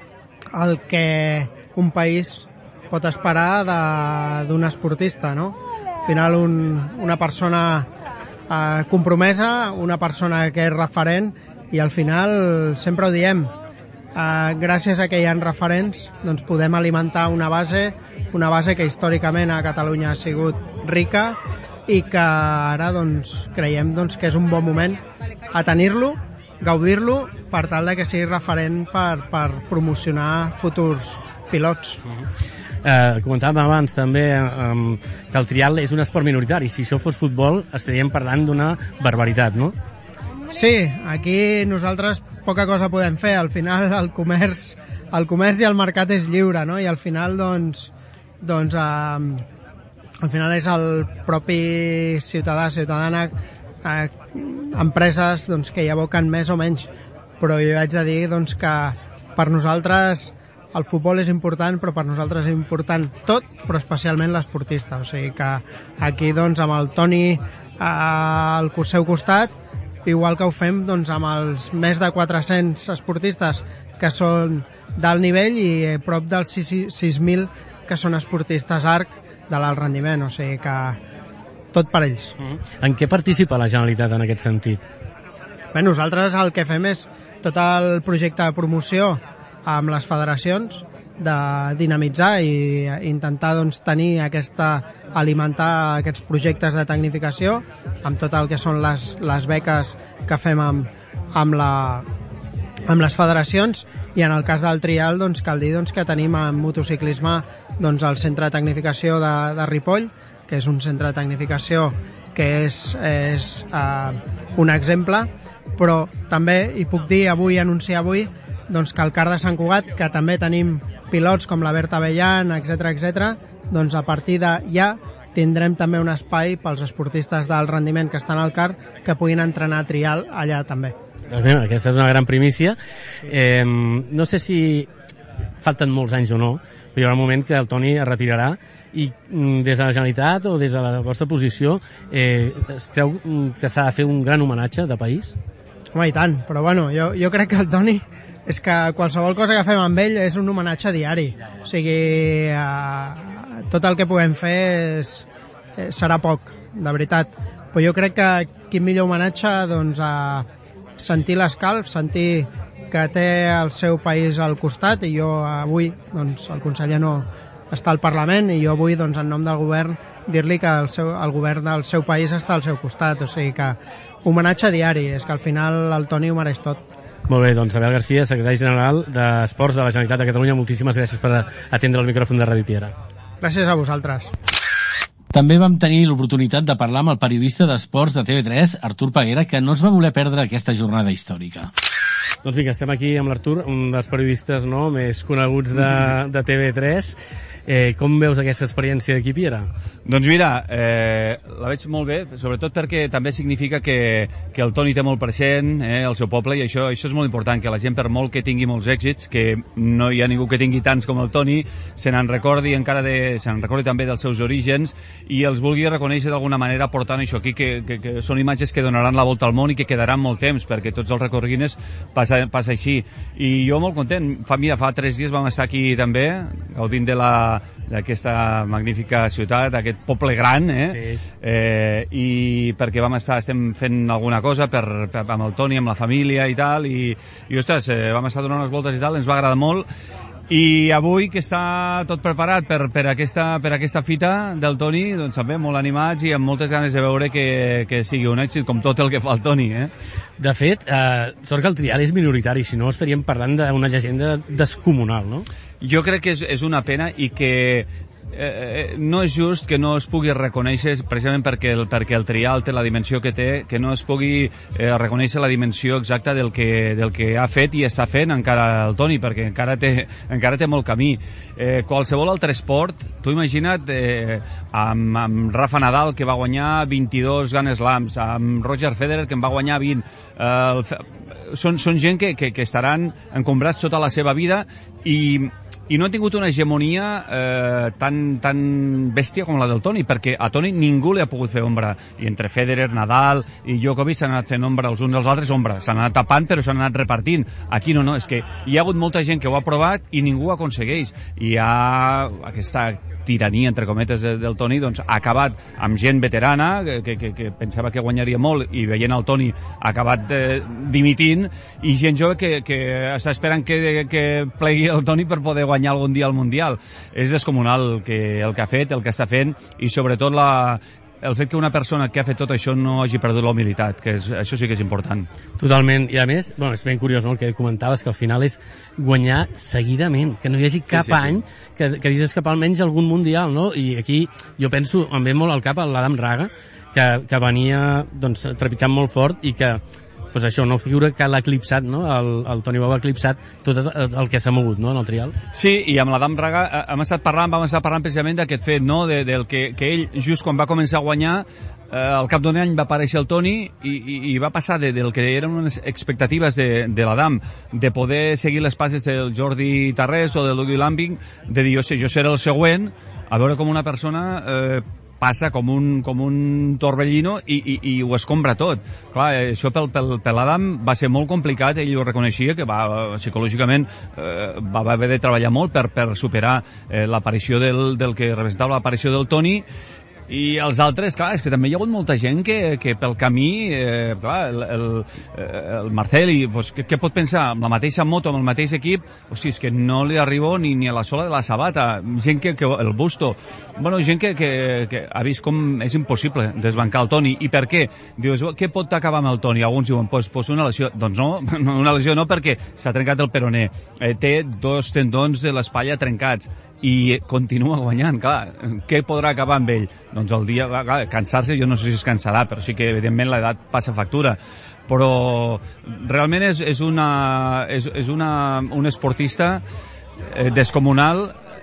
el que un país pot esperar d'un esportista, no? Al final un, una persona eh, compromesa, una persona que és referent, i al final sempre ho diem, eh, gràcies a que hi ha referents doncs podem alimentar una base, una base que històricament a Catalunya ha sigut rica i que ara doncs, creiem doncs, que és un bon moment a tenir-lo, gaudir-lo, per tal de que sigui referent per, per promocionar futurs pilots. Eh, comentàvem abans també eh, que el trial és un esport minoritari. Si això fos futbol estaríem parlant d'una barbaritat, no? Sí, aquí nosaltres poca cosa podem fer. Al final el comerç, el comerç i el mercat és lliure, no? I al final doncs, doncs eh, al final és el propi ciutadà, ciutadana, eh, empreses doncs, que hi aboquen més o menys, però jo haig de dir doncs, que per nosaltres el futbol és important, però per nosaltres és important tot, però especialment l'esportista. O sigui que aquí doncs, amb el Toni eh, al seu costat, igual que ho fem doncs, amb els més de quatre-cents esportistes que són d'alt nivell i prop dels sis mil que són esportistes arc de l'alt rendiment, o sigui que tot per ells. En què participa la Generalitat en aquest sentit? Bé, nosaltres el que fem és tot el projecte de promoció amb les federacions, de dinamitzar i intentar doncs, tenir aquesta, alimentar aquests projectes de tecnificació amb tot el que són les, les beques que fem amb, amb, la, amb les federacions, i en el cas del trial doncs, cal dir doncs, que tenim en motociclisme doncs, el centre de tecnificació de, de Ripoll, que és un centre de tecnificació que és, és eh, un exemple, però també, i puc dir avui, anunciar avui, doncs que al Car de Sant Cugat, que també tenim pilots com la Berta Bellan, etcètera, etcètera, doncs a partir de ja tindrem també un espai pels esportistes d'alt rendiment que estan al Car que puguin entrenar trial allà també. Doncs bé, aquesta és una gran primícia. Eh, no sé si falten molts anys o no, però hi haurà un moment que el Toni es retirarà i des de la Generalitat o des de la vostra posició eh, es creu que s'ha de fer un gran homenatge de país? Home, i tant, però bueno, jo, jo crec que el Toni és que qualsevol cosa que fem amb ell és un homenatge diari, o sigui eh, tot el que puguem fer és, eh, serà poc, de veritat, però jo crec que quin millor homenatge doncs a sentir l'escalf, sentir que té el seu país al costat, i jo avui doncs el conseller no està al Parlament, i jo vull, doncs, en nom del govern, dir-li que el, seu, el govern del seu país està al seu costat, o sigui que homenatge diari, és que al final el Toni ho mereix tot. Molt bé, doncs Abel Garcia, secretari general d'Esports de la Generalitat de Catalunya, moltíssimes gràcies per atendre el micròfon de Ràdio Piera. Gràcies a vosaltres. També vam tenir l'oportunitat de parlar amb el periodista d'esports de T V tres, Artur Peguera, que no es va voler perdre aquesta jornada històrica. Doncs vinga, estem aquí amb l'Artur, un dels periodistes no, més coneguts de, de T V tres. Eh, com veus aquesta experiència d'aquí, Piera? Doncs mira, eh, la veig molt bé, sobretot perquè també significa que, que el Toni té molt present eh, el seu poble, i això, això és molt important, que la gent, per molt que tingui molts èxits, que no hi ha ningú que tingui tants com el Toni, se n'en recordi encara de, se n'en recordi també dels seus orígens i els vulgui reconèixer d'alguna manera portant això aquí, que, que, que són imatges que donaran la volta al món i que quedaran molt temps, perquè tots els Record Guinness passa, passa així. I jo molt content, fa, mira, fa tres dies vam estar aquí també, gaudint de la d'aquesta magnífica ciutat, aquest poble gran, eh? Sí. Eh, i perquè vam estar, estem fent alguna cosa per, per, amb el Toni, amb la família i tal, i, i ostres, eh, vam estar donant unes voltes i tal, ens va agradar molt. I avui, que està tot preparat per, per, aquesta, per aquesta fita del Toni, doncs també molt animats i amb moltes ganes de veure que, que sigui un èxit, com tot el que fa el Toni, eh? De fet, eh, sort que el trial és minoritari, si no estaríem parlant d'una llegenda descomunal, no? Jo crec que és, és una pena i que eh, no és just que no es pugui reconèixer, precisament perquè el, perquè el trial té la dimensió que té, que no es pugui eh, reconèixer la dimensió exacta del que, del que ha fet i està fent encara el Toni, perquè encara té, encara té molt camí. Eh, qualsevol altre esport, tu imagina't eh, amb, amb Rafa Nadal, que va guanyar vint-i-dos Grand Slams, amb Roger Federer, que en va guanyar vint, eh, el, són, són gent que, que, que estaran encombrats tota la seva vida i i no ha tingut una hegemonia eh, tan, tan bèstia com la del Toni, perquè a Toni ningú li ha pogut fer ombra, i entre Federer, Nadal i Djokovic s'han anat fent ombra els uns als altres, ombra, s'han anat tapant però s'han anat repartint. Aquí no, no, és que hi ha hagut molta gent que ho ha provat i ningú ho aconsegueix, i hi ha aquesta tirania, entre cometes, del Toni, doncs ha acabat amb gent veterana que, que, que pensava que guanyaria molt i veient el Toni ha acabat eh, dimitint, i gent jove que, que està esperant que, que plegui el Toni per poder guanyar algun dia al Mundial. És descomunal el que, el que ha fet, el que està fent, i sobretot la, el fet que una persona que ha fet tot això no hagi perdut la humilitat, que és, això sí que és important. Totalment, i a més, bueno, és ben curiós, no?, el que comentaves, que al final és guanyar seguidament, que no hi hagi cap sí, sí, sí. any que, que deixes escapar almenys algun Mundial, no? I aquí jo penso, em ve molt al cap l'Adam Raga, que, que venia doncs, trepitjant molt fort i que pues això, no figura que l'ha eclipsat, no? El, el Toni Bou ha eclipsat tot el, el que s'ha mogut, no?, en el trial. Sí, i amb l'Adam Raga hem estat parlant, vam estar parlant precisament d'aquest fet, no?, de, del que, que ell, just quan va començar a guanyar, eh, al cap d'un any va aparèixer el Toni i, i, i va passar de, del que eren unes expectatives de, de l'Adam, de poder seguir les passes del Jordi Tarrés o del Luigi Lambing, de dir, jo sé, jo seré el següent, a veure com una persona eh, passa com un, com un torbellino i, i, i ho escombra tot. Clar, això pel, pel, per l'Adam va ser molt complicat, ell ho reconeixia, que va, psicològicament eh, va haver de treballar molt per, per superar eh, l'aparició del, del que representava l'aparició del Toni. I els altres, clar, és que també hi ha hagut molta gent que, que pel camí, eh, clar, el, el, el Marceli, pues, què, què pot pensar? Amb la mateixa moto, amb el mateix equip, hosti, és que no li arribo ni, ni a la sola de la sabata. Gent que, que el Busto, bueno, gent que, que, que ha vist com és impossible desbancar el Toni. I per què? Dius, què pot acabar amb el Toni? Alguns diuen, pues, pues una lesió. Doncs no, una lesió no, perquè s'ha trencat el peroné. Eh, té dos tendons de l'espatlla trencats i continua guanyant, clar, què podrà acabar amb ell? Doncs el dia, clar, cansar-se, jo no sé si es cansarà, però sí que evidentment l'edat passa factura, però realment és, és, una, és, és una, un esportista eh, descomunal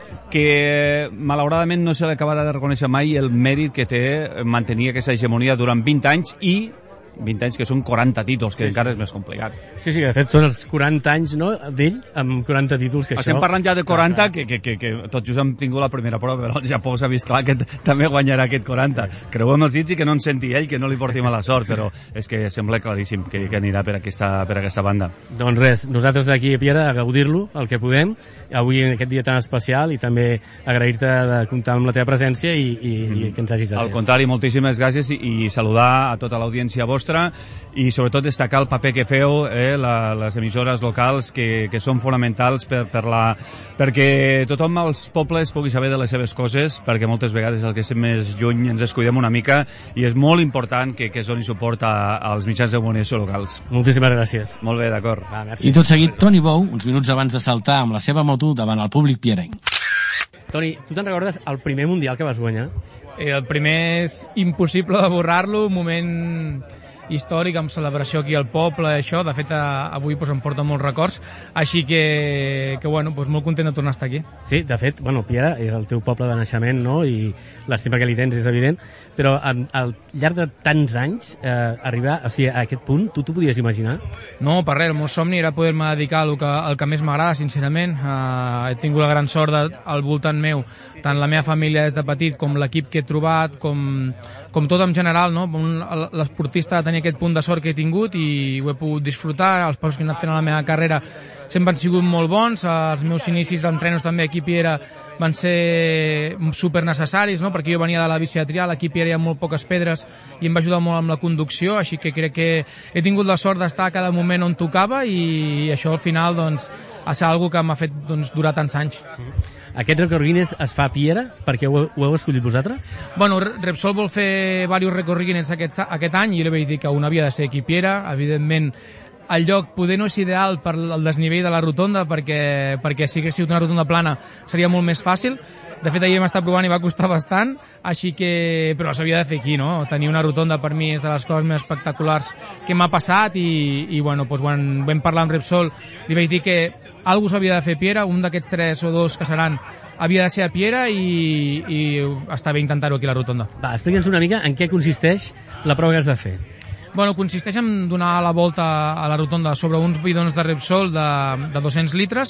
que malauradament no se li acabarà de reconèixer mai el mèrit que té mantenir aquesta hegemonia durant vint anys i vint anys que són quaranta títols, que sí, encara sí. és més complicat. Sí, sí, de fet són els quaranta anys, no?, d'ell, amb quaranta títols, que Estem això... parlant ja de quaranta, que, que, que, que tot just hem tingut la primera prova, però el Japó s'ha vist clar que també guanyarà aquest quaranta. Sí. Creuem els dits i que no ens senti ell, que no li porti mala sort, però és que sembla claríssim que, que anirà per aquesta, per aquesta banda. Doncs res, nosaltres d'aquí a Piera a gaudir-lo, el que podem, avui en aquest dia tan especial, i també agrair-te de comptar amb la teva presència i, i, mm. i que ens hagis atès. Al contrari, moltíssimes gràcies i, i saludar a tota l'audiència vostra vostra i sobretot destacar el paper que feu, eh, la, les emissores locals que, que són fonamentals per, per la, perquè tothom als pobles pugui saber de les seves coses, perquè moltes vegades el que estem més lluny ens descuidem una mica i és molt important que, que es doni suport a, als mitjans de comunicació locals. Moltíssimes gràcies. Molt bé, d'acord. Ah, merci. I tot seguit, Toni Bou, uns minuts abans de saltar amb la seva moto davant el públic pierenc. Toni, tu te'n recordes el primer Mundial que vas guanyar? Eh, el primer és impossible de borrar-lo, un moment històric, amb celebració aquí al poble, això, de fet avui pues, em porta molts records, així que, que bueno, pues, molt content de tornar a estar aquí. Sí, de fet, bueno, Piera és el teu poble de naixement, no?, i l'estima que li tens és evident, però al, al llarg de tants anys, eh, arribar o sigui, a aquest punt, tu t'ho podies imaginar? No, per res, el meu somni era poder-me dedicar al que, al que més m'agrada, sincerament. Uh, he tingut la gran sort de, al voltant meu, tant la meva família des de petit, com l'equip que he trobat, com, com tot en general, no? L'esportista tenia aquest punt de sort que he tingut i ho he pogut disfrutar. Els passos que he anat fent a la meva carrera sempre han sigut molt bons. Els meus inicis d'entrenos també aquí a Piera van ser super necessaris, no? Perquè jo venia de la bici de trial, aquí a Piera hi ha molt poques pedres i em va ajudar molt amb la conducció, així que crec que he tingut la sort d'estar a cada moment on tocava i això al final doncs, ha estat una cosa que m'ha fet doncs, durar tants anys. Aquest rècord Guinness es fa a Piera? Perquè ho, ho heu escollit vosaltres? Bueno, Repsol vol fer diversos rècords Guinness aquest, aquest any i jo li vaig dir que un havia de ser aquí a Piera. Evidentment, el lloc poder no és ideal per el desnivell de la rotonda perquè, perquè si hagués sigut una rotonda plana seria molt més fàcil. De fet, ahir hem estat provant i va costar bastant, així que... però s'havia de fer aquí, no? Tenir una rotonda per mi és de les coses més espectaculars que m'ha passat i, i bueno, doncs, quan vam parlar amb Repsol li vaig dir que algú s'havia de fer a Piera, un d'aquests tres o dos que seran havia de ser a Piera i, i està bé intentar-ho aquí a la rotonda. Va, explica'ns una mica en què consisteix la prova que has de fer. Bueno, consisteix en donar la volta a la rotonda sobre uns bidons de Repsol de, de dos-cents litres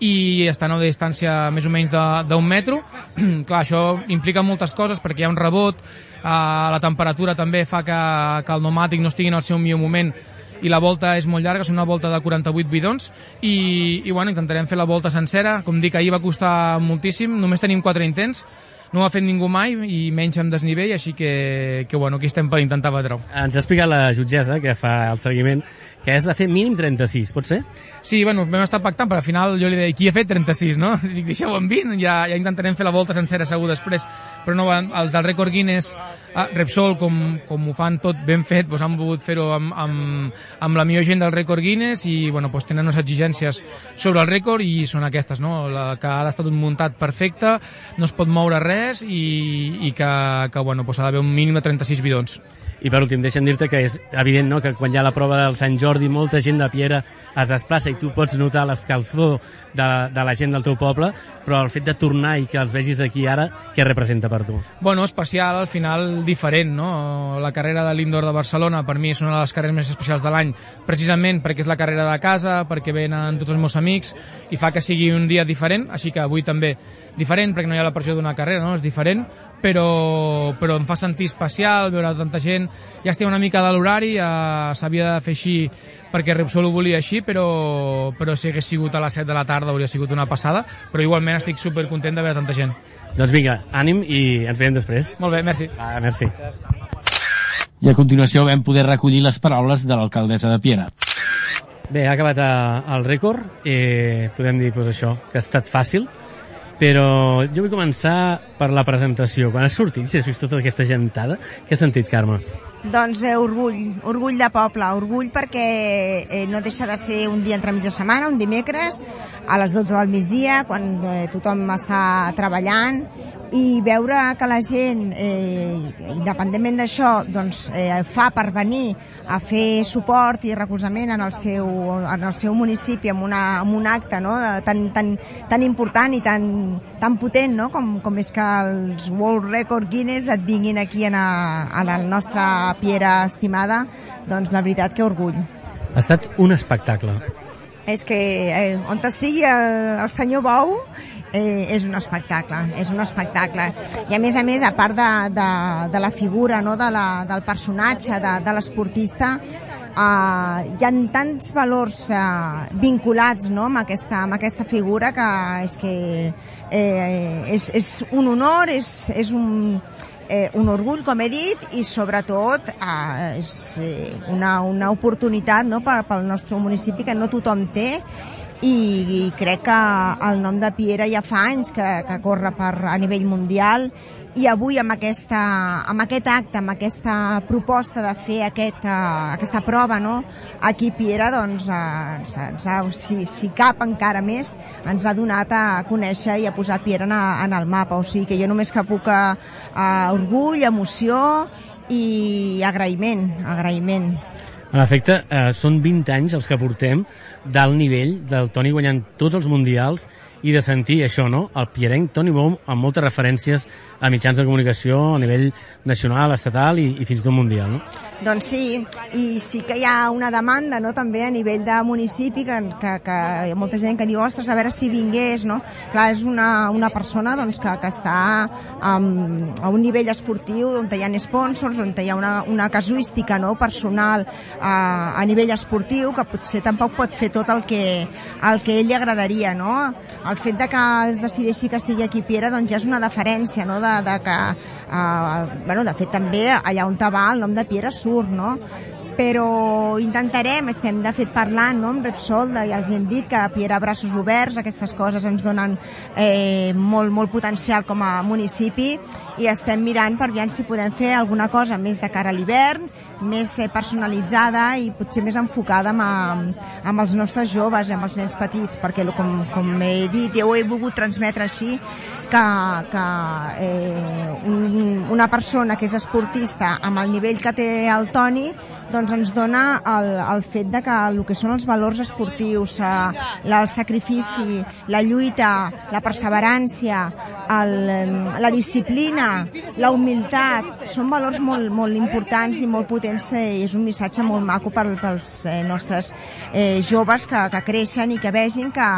i estan a una distància més o menys d'un metro. Clar, això implica moltes coses perquè hi ha un rebot, eh, la temperatura també fa que, que el pneumàtic no estigui en el seu millor moment i la volta és molt llarga, és una volta de quaranta-vuit bidons i, i bueno, intentarem fer la volta sencera. Com dic, ahir va costar moltíssim, només tenim quatre intents, no ho ha fet ningú mai i menys amb desnivell, així que, que bueno, aquí estem per intentar batre-ho. Ens ha explicat la jutgessa que fa el seguiment que has de fer mínim trenta-sis, pot ser? Sí, bueno, vam estar pactant, però al final jo li deia, qui ha fet trenta-sis, no? Dic, deixeu en vint, ja, ja intentarem fer la volta sencera segur després, però no, el del rècord Guinness, ah, Repsol, com, com ho fan tot ben fet, doncs han volgut fer-ho amb, amb, amb la millor gent del rècord Guinness i, bueno, doncs tenen unes exigències sobre el rècord i són aquestes, no? La, que ha d'estar tot muntat perfecte, no es pot moure res i, i que, que bueno, doncs ha d'haver un mínim de trenta-sis bidons. I per últim, deixa'm dir-te que és evident, no?, que quan hi ha la prova del Sant Jordi molta gent de Piera es desplaça i tu pots notar l'escalfor de, de la gent del teu poble, però el fet de tornar i que els vegis aquí ara, què representa per tu? Bueno, especial, al final diferent, no? La carrera de l'Indoor de Barcelona per mi és una de les carreres més especials de l'any, precisament perquè és la carrera de casa, perquè venen tots els meus amics i fa que sigui un dia diferent, així que avui també diferent, perquè no hi ha la pressió d'una carrera, no? És diferent, però, però em fa sentir especial veure tanta gent. Ja estem una mica de l'horari, eh, s'havia de fer així perquè Repsol ho volia així, però, però si hagués sigut a les set de la tarda hauria sigut una passada, però igualment estic supercontent de veure tanta gent. Doncs vinga, ànim i ens veiem després. Molt bé, merci. Va, merci. I a continuació vam poder recollir les paraules de l'alcaldessa de Piera. Bé, ha acabat el rècord i podem dir pues, això, que ha estat fàcil, però jo vull començar per la presentació. Quan has sortit, si has vist tota aquesta gentada, què has sentit, Carme? Doncs eh, orgull, orgull de poble, orgull perquè eh, no deixa de ser un dia entre mig de setmana, un dimecres, a les dotze del migdia, quan eh, tothom està treballant, i veure que la gent, eh, independentment d'això, doncs, eh, fa per venir a fer suport i recolzament en el seu, en el seu municipi amb, una, amb un acte, no?, tan, tan, tan important i tan, tan potent, no?, com, com és que els World Record Guinness et vinguin aquí en a, a la nostra Piera estimada, doncs la veritat que orgull. Ha estat un espectacle. És que eh, on estigui el, el senyor Bou eh, és un espectacle, és un espectacle. I a més a més, a part de, de, de la figura, no?, de la, del personatge, de, de l'esportista, eh, hi ha tants valors eh, vinculats, no?, amb aquesta, amb aquesta figura que és que eh, és, és un honor, és, és un... eh, un orgull, com he dit, i sobretot eh, és una, una oportunitat, no?, pel nostre municipi que no tothom té, i, i crec que el nom de Piera ja fa anys que, que corre per, a nivell mundial, i avui amb, aquesta, amb aquest acte, amb aquesta proposta de fer aquest, uh, aquesta prova, no?, aquí Piera, doncs, uh, ens, ens ha, si, si cap encara més, ens ha donat a conèixer i a posar Piera en, en el mapa. O sigui que jo només que puc a, a orgull, emoció i agraïment, agraïment. En efecte, eh, són vint anys els que portem d'alt nivell, del Toni guanyant tots els mundials, i de sentir això, no?, el pierenc Toni Bou amb moltes referències a mitjans de comunicació a nivell nacional, estatal i, i fins i tot mundial, no? Doncs sí, i sí que hi ha una demanda, no?, també a nivell de municipi, que, que, que hi ha molta gent que diu, ostres, a veure si vingués, no? Clar, és una, una persona, doncs, que, que està um, a un nivell esportiu on hi ha sponsors, on hi ha una, una casuística, no?, personal uh, a nivell esportiu, que potser tampoc pot fer tot el que, el que ell li agradaria, no? El fet de que es decideixi que sigui aquí Piera, doncs ja és una deferència, no?, de, de que, uh, bueno, de fet també allà on te va el nom de Piera surt, no? Però intentarem, estem de fet parlant, no?, amb Repsol, ja els hem dit que Piera braços oberts, aquestes coses ens donen eh, molt, molt potencial com a municipi, i estem mirant per veure si podem fer alguna cosa més de cara a l'hivern, més personalitzada i potser més enfocada amb, amb els nostres joves, amb els nens petits, perquè com, com he dit, jo ho he volgut transmetre així, que, que eh, un, una persona que és esportista amb el nivell que té el Toni, doncs ens dona el, el fet de que el que són els valors esportius, eh, el sacrifici, la lluita, la perseverància, el, la disciplina, la humilitat, són valors molt, molt importants i molt potents, i és un missatge molt maco per, pels eh, nostres eh, joves que, que creixen i que vegin que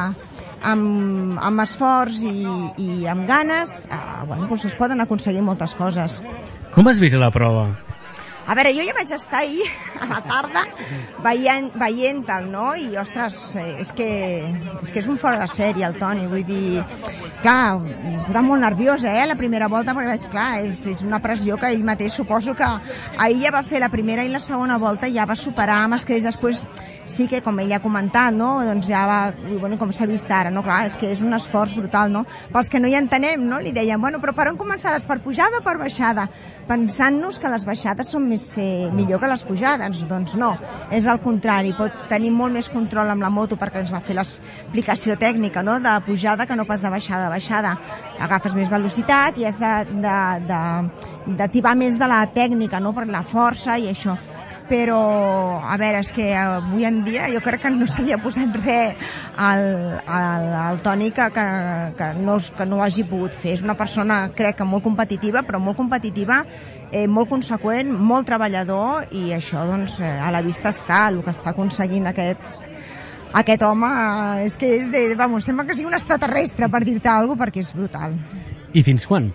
amb, amb esforç i, i amb ganes eh, bueno, doncs es poden aconseguir moltes coses. Com has vist la prova? A veure, jo ja vaig estar ahir a la tarda veient, veient-te'l, no? I, ostres, és que, és que és un fora de sèrie, el Toni. Vull dir, clar, era molt nerviosa, eh, la primera volta, perquè, clar, és, és una pressió que ell mateix suposo que ahir ja va fer la primera i la segona volta ja va superar amb els que després sí que, com ell ha comentat, no?, doncs ja va, bueno, com s'ha vist ara, no? Clar, és que és un esforç brutal, no? Pels que no hi entenem, no?, li deien, bueno, però per on començaràs, per pujada o per baixada? Pensant-nos que les baixades són més, eh, millor que les pujades. Doncs no, és el contrari, pot tenir molt més control amb la moto perquè ens va fer l'explicació tècnica, no?, de pujada que no pas de baixada. De baixada agafes més velocitat i has de, de, de, de tibar més de la tècnica, no?, per la força i això. Però, a veure, és que avui en dia jo crec que no se li ha posat res al, al, al Toni que, que, que, no, que no hagi pogut fer. És una persona, crec que molt competitiva, però molt competitiva, eh, molt conseqüent, molt treballador, i això, doncs, a la vista està, el que està aconseguint aquest, aquest home, és que és de, vamos, sembla que sigui un extraterrestre, per dir-te alguna cosa, perquè és brutal. I fins quan?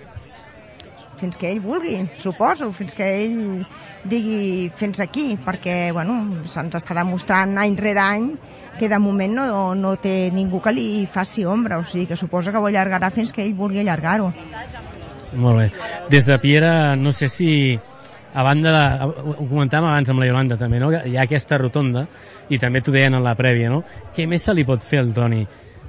Fins que ell vulgui, suposo, fins que ell digui fins aquí, perquè, bueno, se'ns està demostrant any rere any que de moment no, no té ningú que li faci ombra, o sigui que suposa que ho allargarà fins que ell vulgui allargar-ho. Molt bé. Des de Piera, no sé si a banda de, ho comentàvem abans amb la Iolanda també, no?, hi ha aquesta rotonda i també t'ho deien en la prèvia, no? Què més se li pot fer al Toni?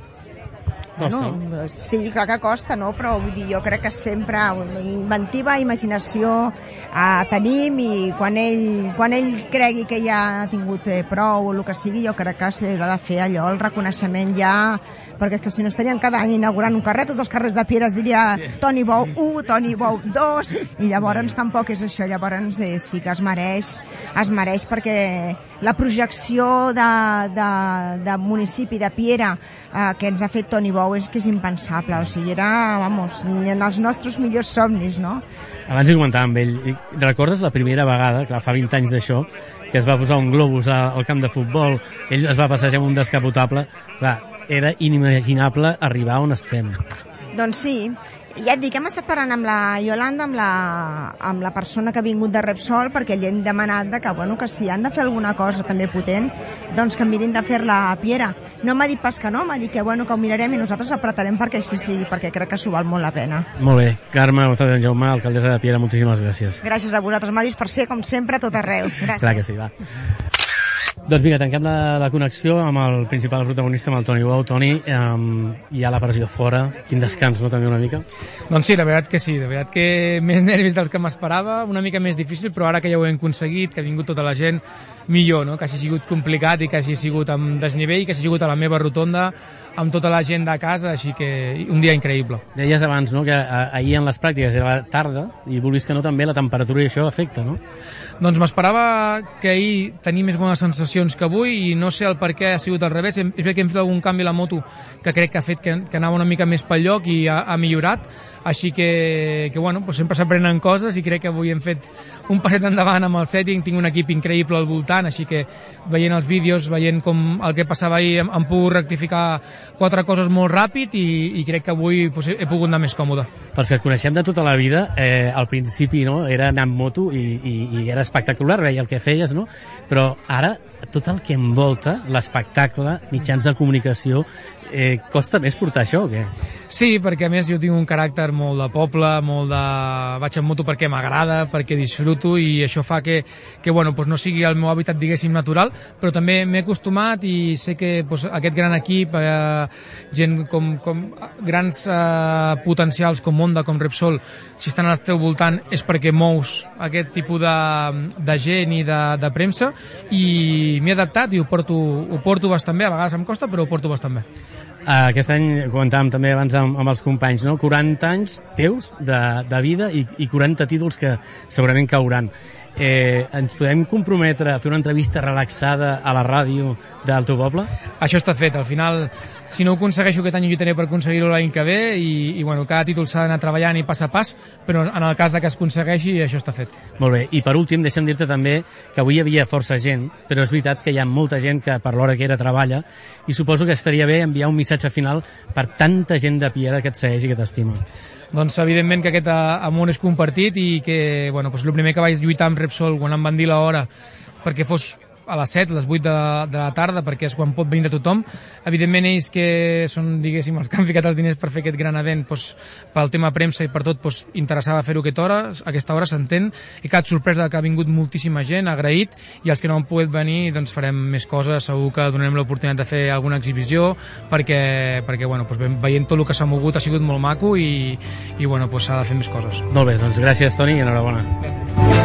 Costa. Bueno, sí, clar que costa, no? Però vull dir, jo crec que sempre inventiva, imaginació eh, tenim, i quan ell, quan ell cregui que ja ha tingut eh, prou o el que sigui, jo crec que s'haurà de fer allò, el reconeixement ja, perquè és que si no estarien cada any inaugurant un carrer, tots els carrers de Piera es diria Toni Bou u, Toni Bou dos, i llavors tampoc és això, llavors eh, sí que es mereix, es mereix perquè la projecció de, de, de municipi de Piera eh, que ens ha fet Toni Bou és que és impensable, o sigui, era, vamos, en els nostres millors somnis, no? Abans hi comentava amb ell, i recordes la primera vegada, clar, fa vint anys d'això, que es va posar un globus al camp de futbol, ell es va passejar amb un descapotable, clar, era inimaginable arribar on estem. Doncs sí, ja et dic, hem estat parlant amb la Yolanda, amb la, amb la persona que ha vingut de Repsol, perquè li hem demanat de que, bueno, que si han de fer alguna cosa també potent, doncs que mirin de fer-la a Piera. No m'ha dit pas que no, m'ha dit que, bueno, que ho mirarem i nosaltres apretarem perquè així sigui, perquè crec que s'ho val molt la pena. Molt bé. Carme González Jaume, alcaldessa de Piera, moltíssimes gràcies. Gràcies a vosaltres, Màrius, per ser, com sempre, a tot arreu. Gràcies. Clar que sí, va. Doncs vinga, tanquem la, la connexió amb el principal protagonista, amb el Toni Bou. Toni, um, hi ha la pressió fora. Quin descans, no, també una mica? Doncs sí, la veritat que sí. La veritat que més nervis dels que m'esperava, una mica més difícil, però ara que ja ho hem aconseguit, que ha vingut tota la gent, millor, no? Que hagi sigut complicat i que hagi sigut amb desnivell, que hagi sigut a la meva rotonda, amb tota la gent de casa, així que un dia increïble. Deies abans, no?, que ahir en les pràctiques era tarda i vulguis que no també la temperatura i això afecta, no? Doncs m'esperava que ahir tenia més bones sensacions que avui i no sé el per què ha sigut al revés. És bé que hem fet algun canvi a la moto que crec que ha fet que, que anava una mica més pel lloc i ha, ha millorat, així que, que bueno, doncs sempre s'aprenen coses i crec que avui hem fet un passet endavant amb el setting, tinc un equip increïble al voltant, així que veient els vídeos, veient com el que passava ahir, em, em puc rectificar quatre coses molt ràpid i, i crec que avui doncs, he pogut anar més còmode. Pels que et coneixem de tota la vida, eh, al principi, no?, era anar amb moto i, i, i era espectacular, veia el que feies, no?, però ara tot el que envolta l'espectacle, mitjans de comunicació, eh, costa més portar això o què? Sí, perquè a més jo tinc un caràcter molt de poble, molt de... vaig en moto perquè m'agrada, perquè disfruto i això fa que, que bueno, doncs no sigui el meu hàbitat, diguéssim, natural, però també m'he acostumat i sé que doncs, aquest gran equip, eh, gent com, com grans eh, potencials com Honda, com Repsol, si estan al teu voltant és perquè mous aquest tipus de, de gent i de, de premsa i m'he adaptat i ho porto, ho porto bastant bé, a vegades em costa però ho porto bastant bé. Uh, aquest any, comentàvem també abans amb, amb els companys, no? quaranta anys teus de, de vida i, i quaranta títols que segurament cauran. Eh, ens podem comprometre a fer una entrevista relaxada a la ràdio del teu poble? Això està fet. Al final, si no ho aconsegueixo aquest any, ho lluitaré per aconseguir-ho l'any que ve i, i bueno, cada títol s'ha d'anar treballant i pas a pas, però en el cas de que es aconsegueixi, això està fet. Molt bé. I per últim, deixa'm dir-te també que avui hi havia força gent, però és veritat que hi ha molta gent que per l'hora que era treballa i suposo que estaria bé enviar un missatge final per tanta gent de Piera que et segueix i que t'estima. Doncs evidentment que aquest amor és compartit i que, bueno, doncs el primer que vaig lluitar amb Repsol quan em van dir l'hora perquè fos a les set, a les vuit de, de la tarda, perquè és quan pot venir tothom. Evidentment ells que són, diguéssim, els que han ficat els diners per fer aquest gran event, doncs, pel tema premsa i per tot, doncs, interessava fer-ho aquesta hora, aquesta hora s'entén. He quedat sorpresa que ha vingut moltíssima gent, agraït, i els que no han pogut venir, doncs farem més coses, segur que donarem l'oportunitat de fer alguna exhibició, perquè, perquè bueno, doncs, veient tot el que s'ha mogut ha sigut molt maco i, i bueno, doncs, s'ha de fer més coses. Molt bé, doncs gràcies, Toni, i enhorabona. Gràcies.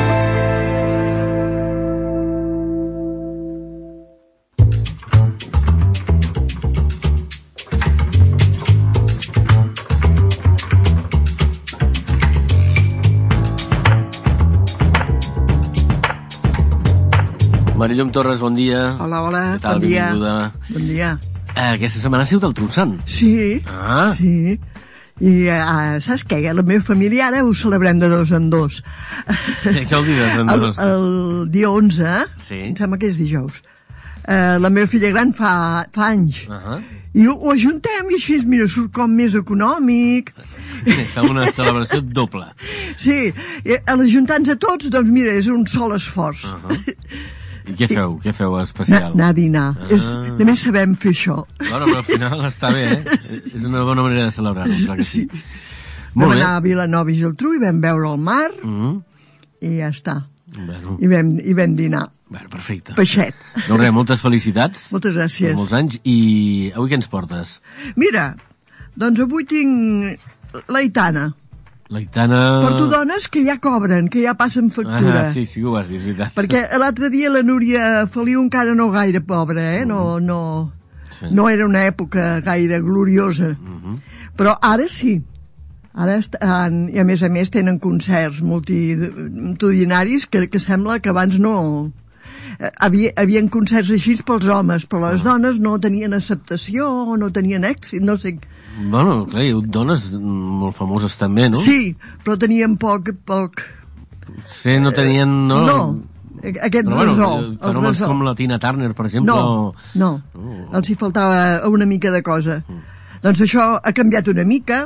Marijom Torres, bon dia. Hola, hola, què tal? Bon dia. Benvinguda. Bon dia. Eh, aquesta setmana ha sigut el Trulsant. Sí, ah. sí. I uh, saps què? La meva família ara ho celebrem de dos en dos. Què vol dir de dos en dos? El, el dia onze, sí. Em sembla que és dijous, uh, la meva filla gran fa, fa anys. Uh -huh. I ho, ho ajuntem i així, mira, surt com més econòmic. Fa una celebració doble. Sí, i a l'ajuntar-nos a tots, doncs mira, és un sol esforç. Uh -huh. I què feu? I... Què feu especial? Anar a dinar. Ah. És, només sabem fer això. Bueno, però al final està bé, eh? És una bona manera de celebrar-ho, clar que sí. sí. Molt vam bé. anar a Vilanova i Geltrú i vam veure el mar uh -huh. i ja està. Bueno. I, vam, I vam dinar. Bueno, perfecte. Peixet. Doncs res, moltes felicitats. Moltes gràcies. Per molts anys. I avui què ens portes? Mira, doncs avui tinc l'Aitana. L'Aitana... Porto dones que ja cobren, que ja passen factura. Ah, sí, sí, ho has dit, és veritat. Perquè l'altre dia la Núria Feliu encara no gaire pobra, eh? No, no, sí. No era una època gaire gloriosa. Uh -huh. Però ara sí. Ara estan, i a més a més tenen concerts multitudinaris que, que sembla que abans no... Havia, havien concerts així pels homes, però les dones no tenien acceptació, no tenien èxit, no sé... Bueno, clar, hi ha dones molt famoses també, no? Sí, però tenien poc... poc... Sí, no tenien... No, no aquest però, bueno, resol. Fenòmens com la Tina Turner, per exemple... No, no, no. Els hi faltava una mica de cosa. Mm. Doncs això ha canviat una mica,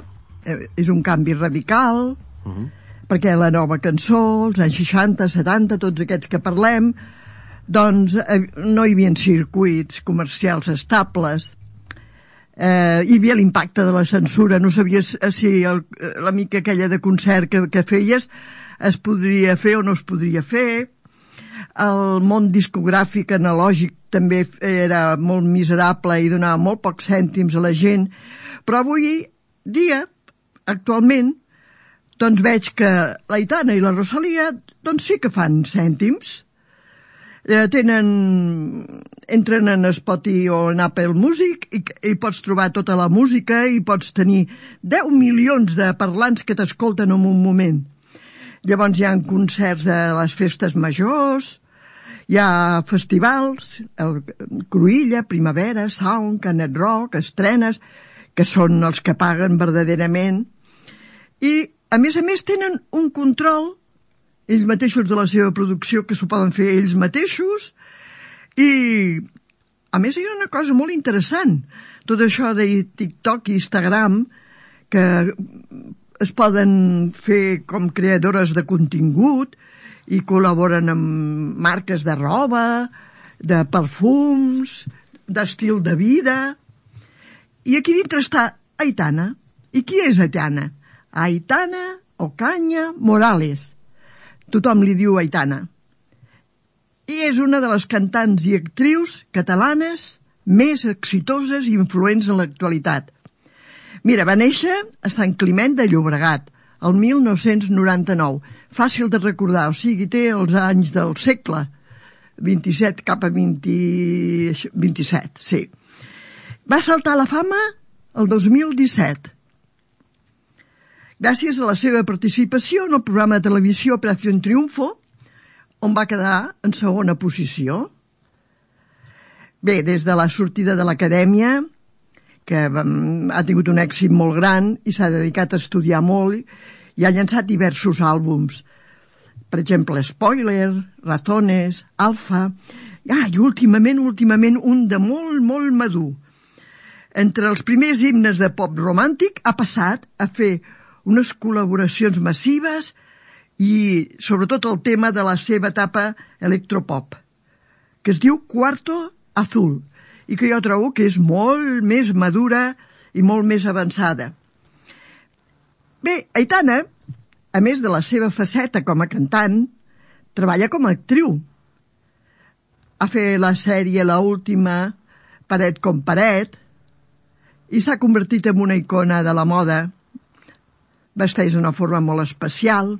eh, és un canvi radical, uh-huh. perquè la nova cançó, els anys seixanta, setanta, tots aquests que parlem, doncs eh, no hi havia circuits comercials estables, eh, hi havia l'impacte de la censura, no sabies si el, la mica aquella de concert que, que feies es podria fer o no es podria fer. El món discogràfic analògic també era molt miserable i donava molt pocs cèntims a la gent, però avui dia, actualment, doncs veig que l'Aitana i la Rosalia doncs sí que fan cèntims. Eh, tenen, entren en Spotify o en Apple Music i, i pots trobar tota la música i pots tenir deu milions de parlants que t'escolten en un moment. Llavors hi ha concerts de les festes majors, hi ha festivals, el Cruïlla, Primavera, Sound, Canet Rock, estrenes, que són els que paguen verdaderament. I, a més a més, tenen un control, ells mateixos de la seva producció, que s'ho poden fer ells mateixos, i, a més, hi ha una cosa molt interessant. Tot això de TikTok i Instagram, que es poden fer com creadores de contingut, i col·laboren amb marques de roba, de perfums, d'estil de vida. I aquí dintre està Aitana. I qui és Aitana? Aitana Ocaña Morales. Tothom li diu Aitana. I és una de les cantants i actrius catalanes més exitoses i influents en l'actualitat. Mira, va néixer a Sant Climent de Llobregat, el mil nou-cents noranta-nou. Fàcil de recordar, o sigui, té els anys del segle, vint-i-set cap a vint... vint-i-set, sí. Va saltar a la fama el dos mil disset. Gràcies a la seva participació en el programa de televisió Operación Triunfo, on va quedar en segona posició. Bé, des de la sortida de l'acadèmia, que ha tingut un èxit molt gran i s'ha dedicat a estudiar molt i ha llançat diversos àlbums. Per exemple, Spoiler, Razones, Alfa, ah, i últimament, últimament, un de molt, molt madur. Entre els primers himnes de pop romàntic ha passat a fer unes col·laboracions massives i sobretot el tema de la seva etapa electropop, que es diu Cuarto Azul, i que jo trobo que és molt més madura i molt més avançada. Bé, Aitana, a més de la seva faceta com a cantant, treballa com a actriu. Ha fet la sèrie La Última, Paret com Paret, i s'ha convertit en una icona de la moda. Vesteix d'una forma molt especial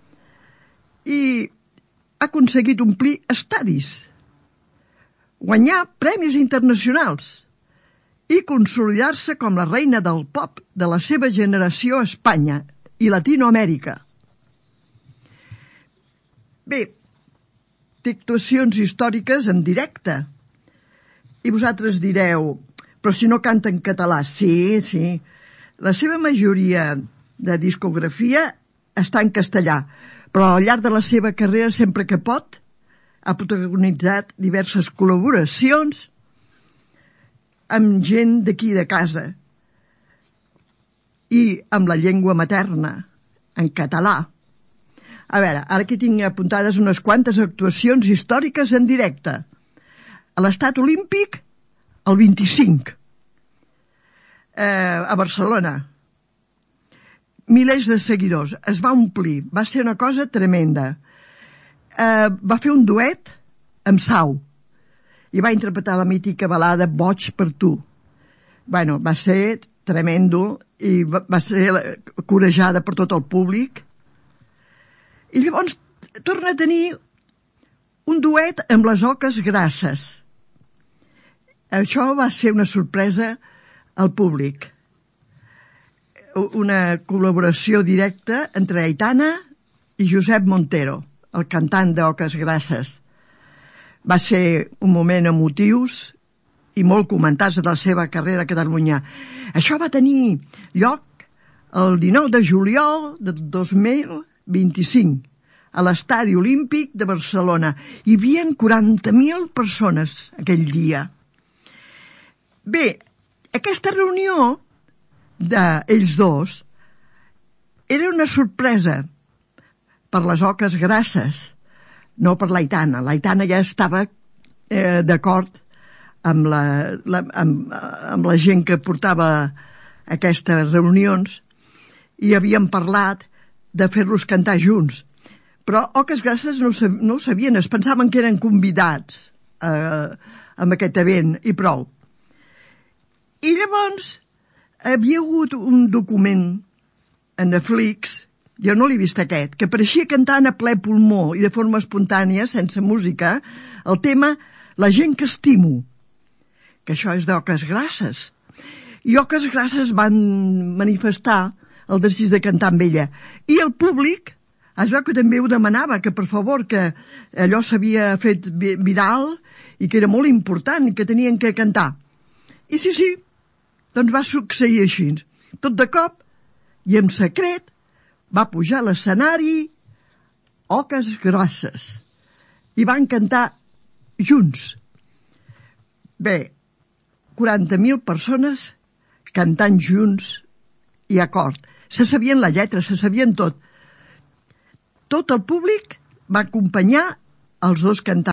i ha aconseguit omplir estadis, guanyar premis internacionals i consolidar-se com la reina del pop de la seva generació a Espanya i Latinoamèrica. Bé, té actuacions històriques en directe. I vosaltres direu, però si no canta en català, sí, sí. La seva majoria de discografia està en castellà, però al llarg de la seva carrera, sempre que pot, ha protagonitzat diverses col·laboracions amb gent d'aquí de casa i amb la llengua materna, en català. A veure, ara aquí tinc apuntades unes quantes actuacions històriques en directe. A l'Estat Olímpic, el vint-i-cinc, eh, a Barcelona. Milers de seguidors. Es va omplir. Va ser una cosa tremenda. Eh, va fer un duet amb Sau i va interpretar la mítica balada Boig per tu. Bueno, va ser tremendo i va, va ser corejada per tot el públic. I llavors torna a tenir un duet amb les Oques Grasses. Això va ser una sorpresa al públic. Una col·laboració directa entre Aitana i Josep Montero, el cantant d'Oques Grasses. Va ser un moment emotius i molt comentats de la seva carrera a Catalunya. Això va tenir lloc el dinou de juliol de dos mil vint-i-cinc a l'Estadi Olímpic de Barcelona. Hi havia quaranta mil persones aquell dia. Bé, aquesta reunió d'ells dos Era una sorpresa per les oques grasses, no per l'Aitana. L'Aitana ja estava eh, d'acord amb la, la, amb, amb la gent que portava aquestes reunions i havíem parlat de fer-los cantar junts. Però Oques Grasses no, no ho sabien, es pensaven que eren convidats eh, amb aquest event i prou. I llavors havia hagut un document a Netflix, jo no l'he vist aquest, que apareixia cantant a ple pulmó i de forma espontània, sense música, el tema La gent que estimo, que això és d'Oques Grasses. I Oques Grasses van manifestar el desig de cantar amb ella. I el públic es veu que també ho demanava, que per favor, que allò s'havia fet viral i que era molt important i que tenien que cantar. I sí, sí, doncs va succeir així. Tot de cop, i en secret, va pujar a l'escenari Oques Grasses i van cantar junts. Bé, quaranta mil persones cantant junts i acord. Se sabien la lletra, se sabien tot. Tot el públic va acompanyar els dos cantants.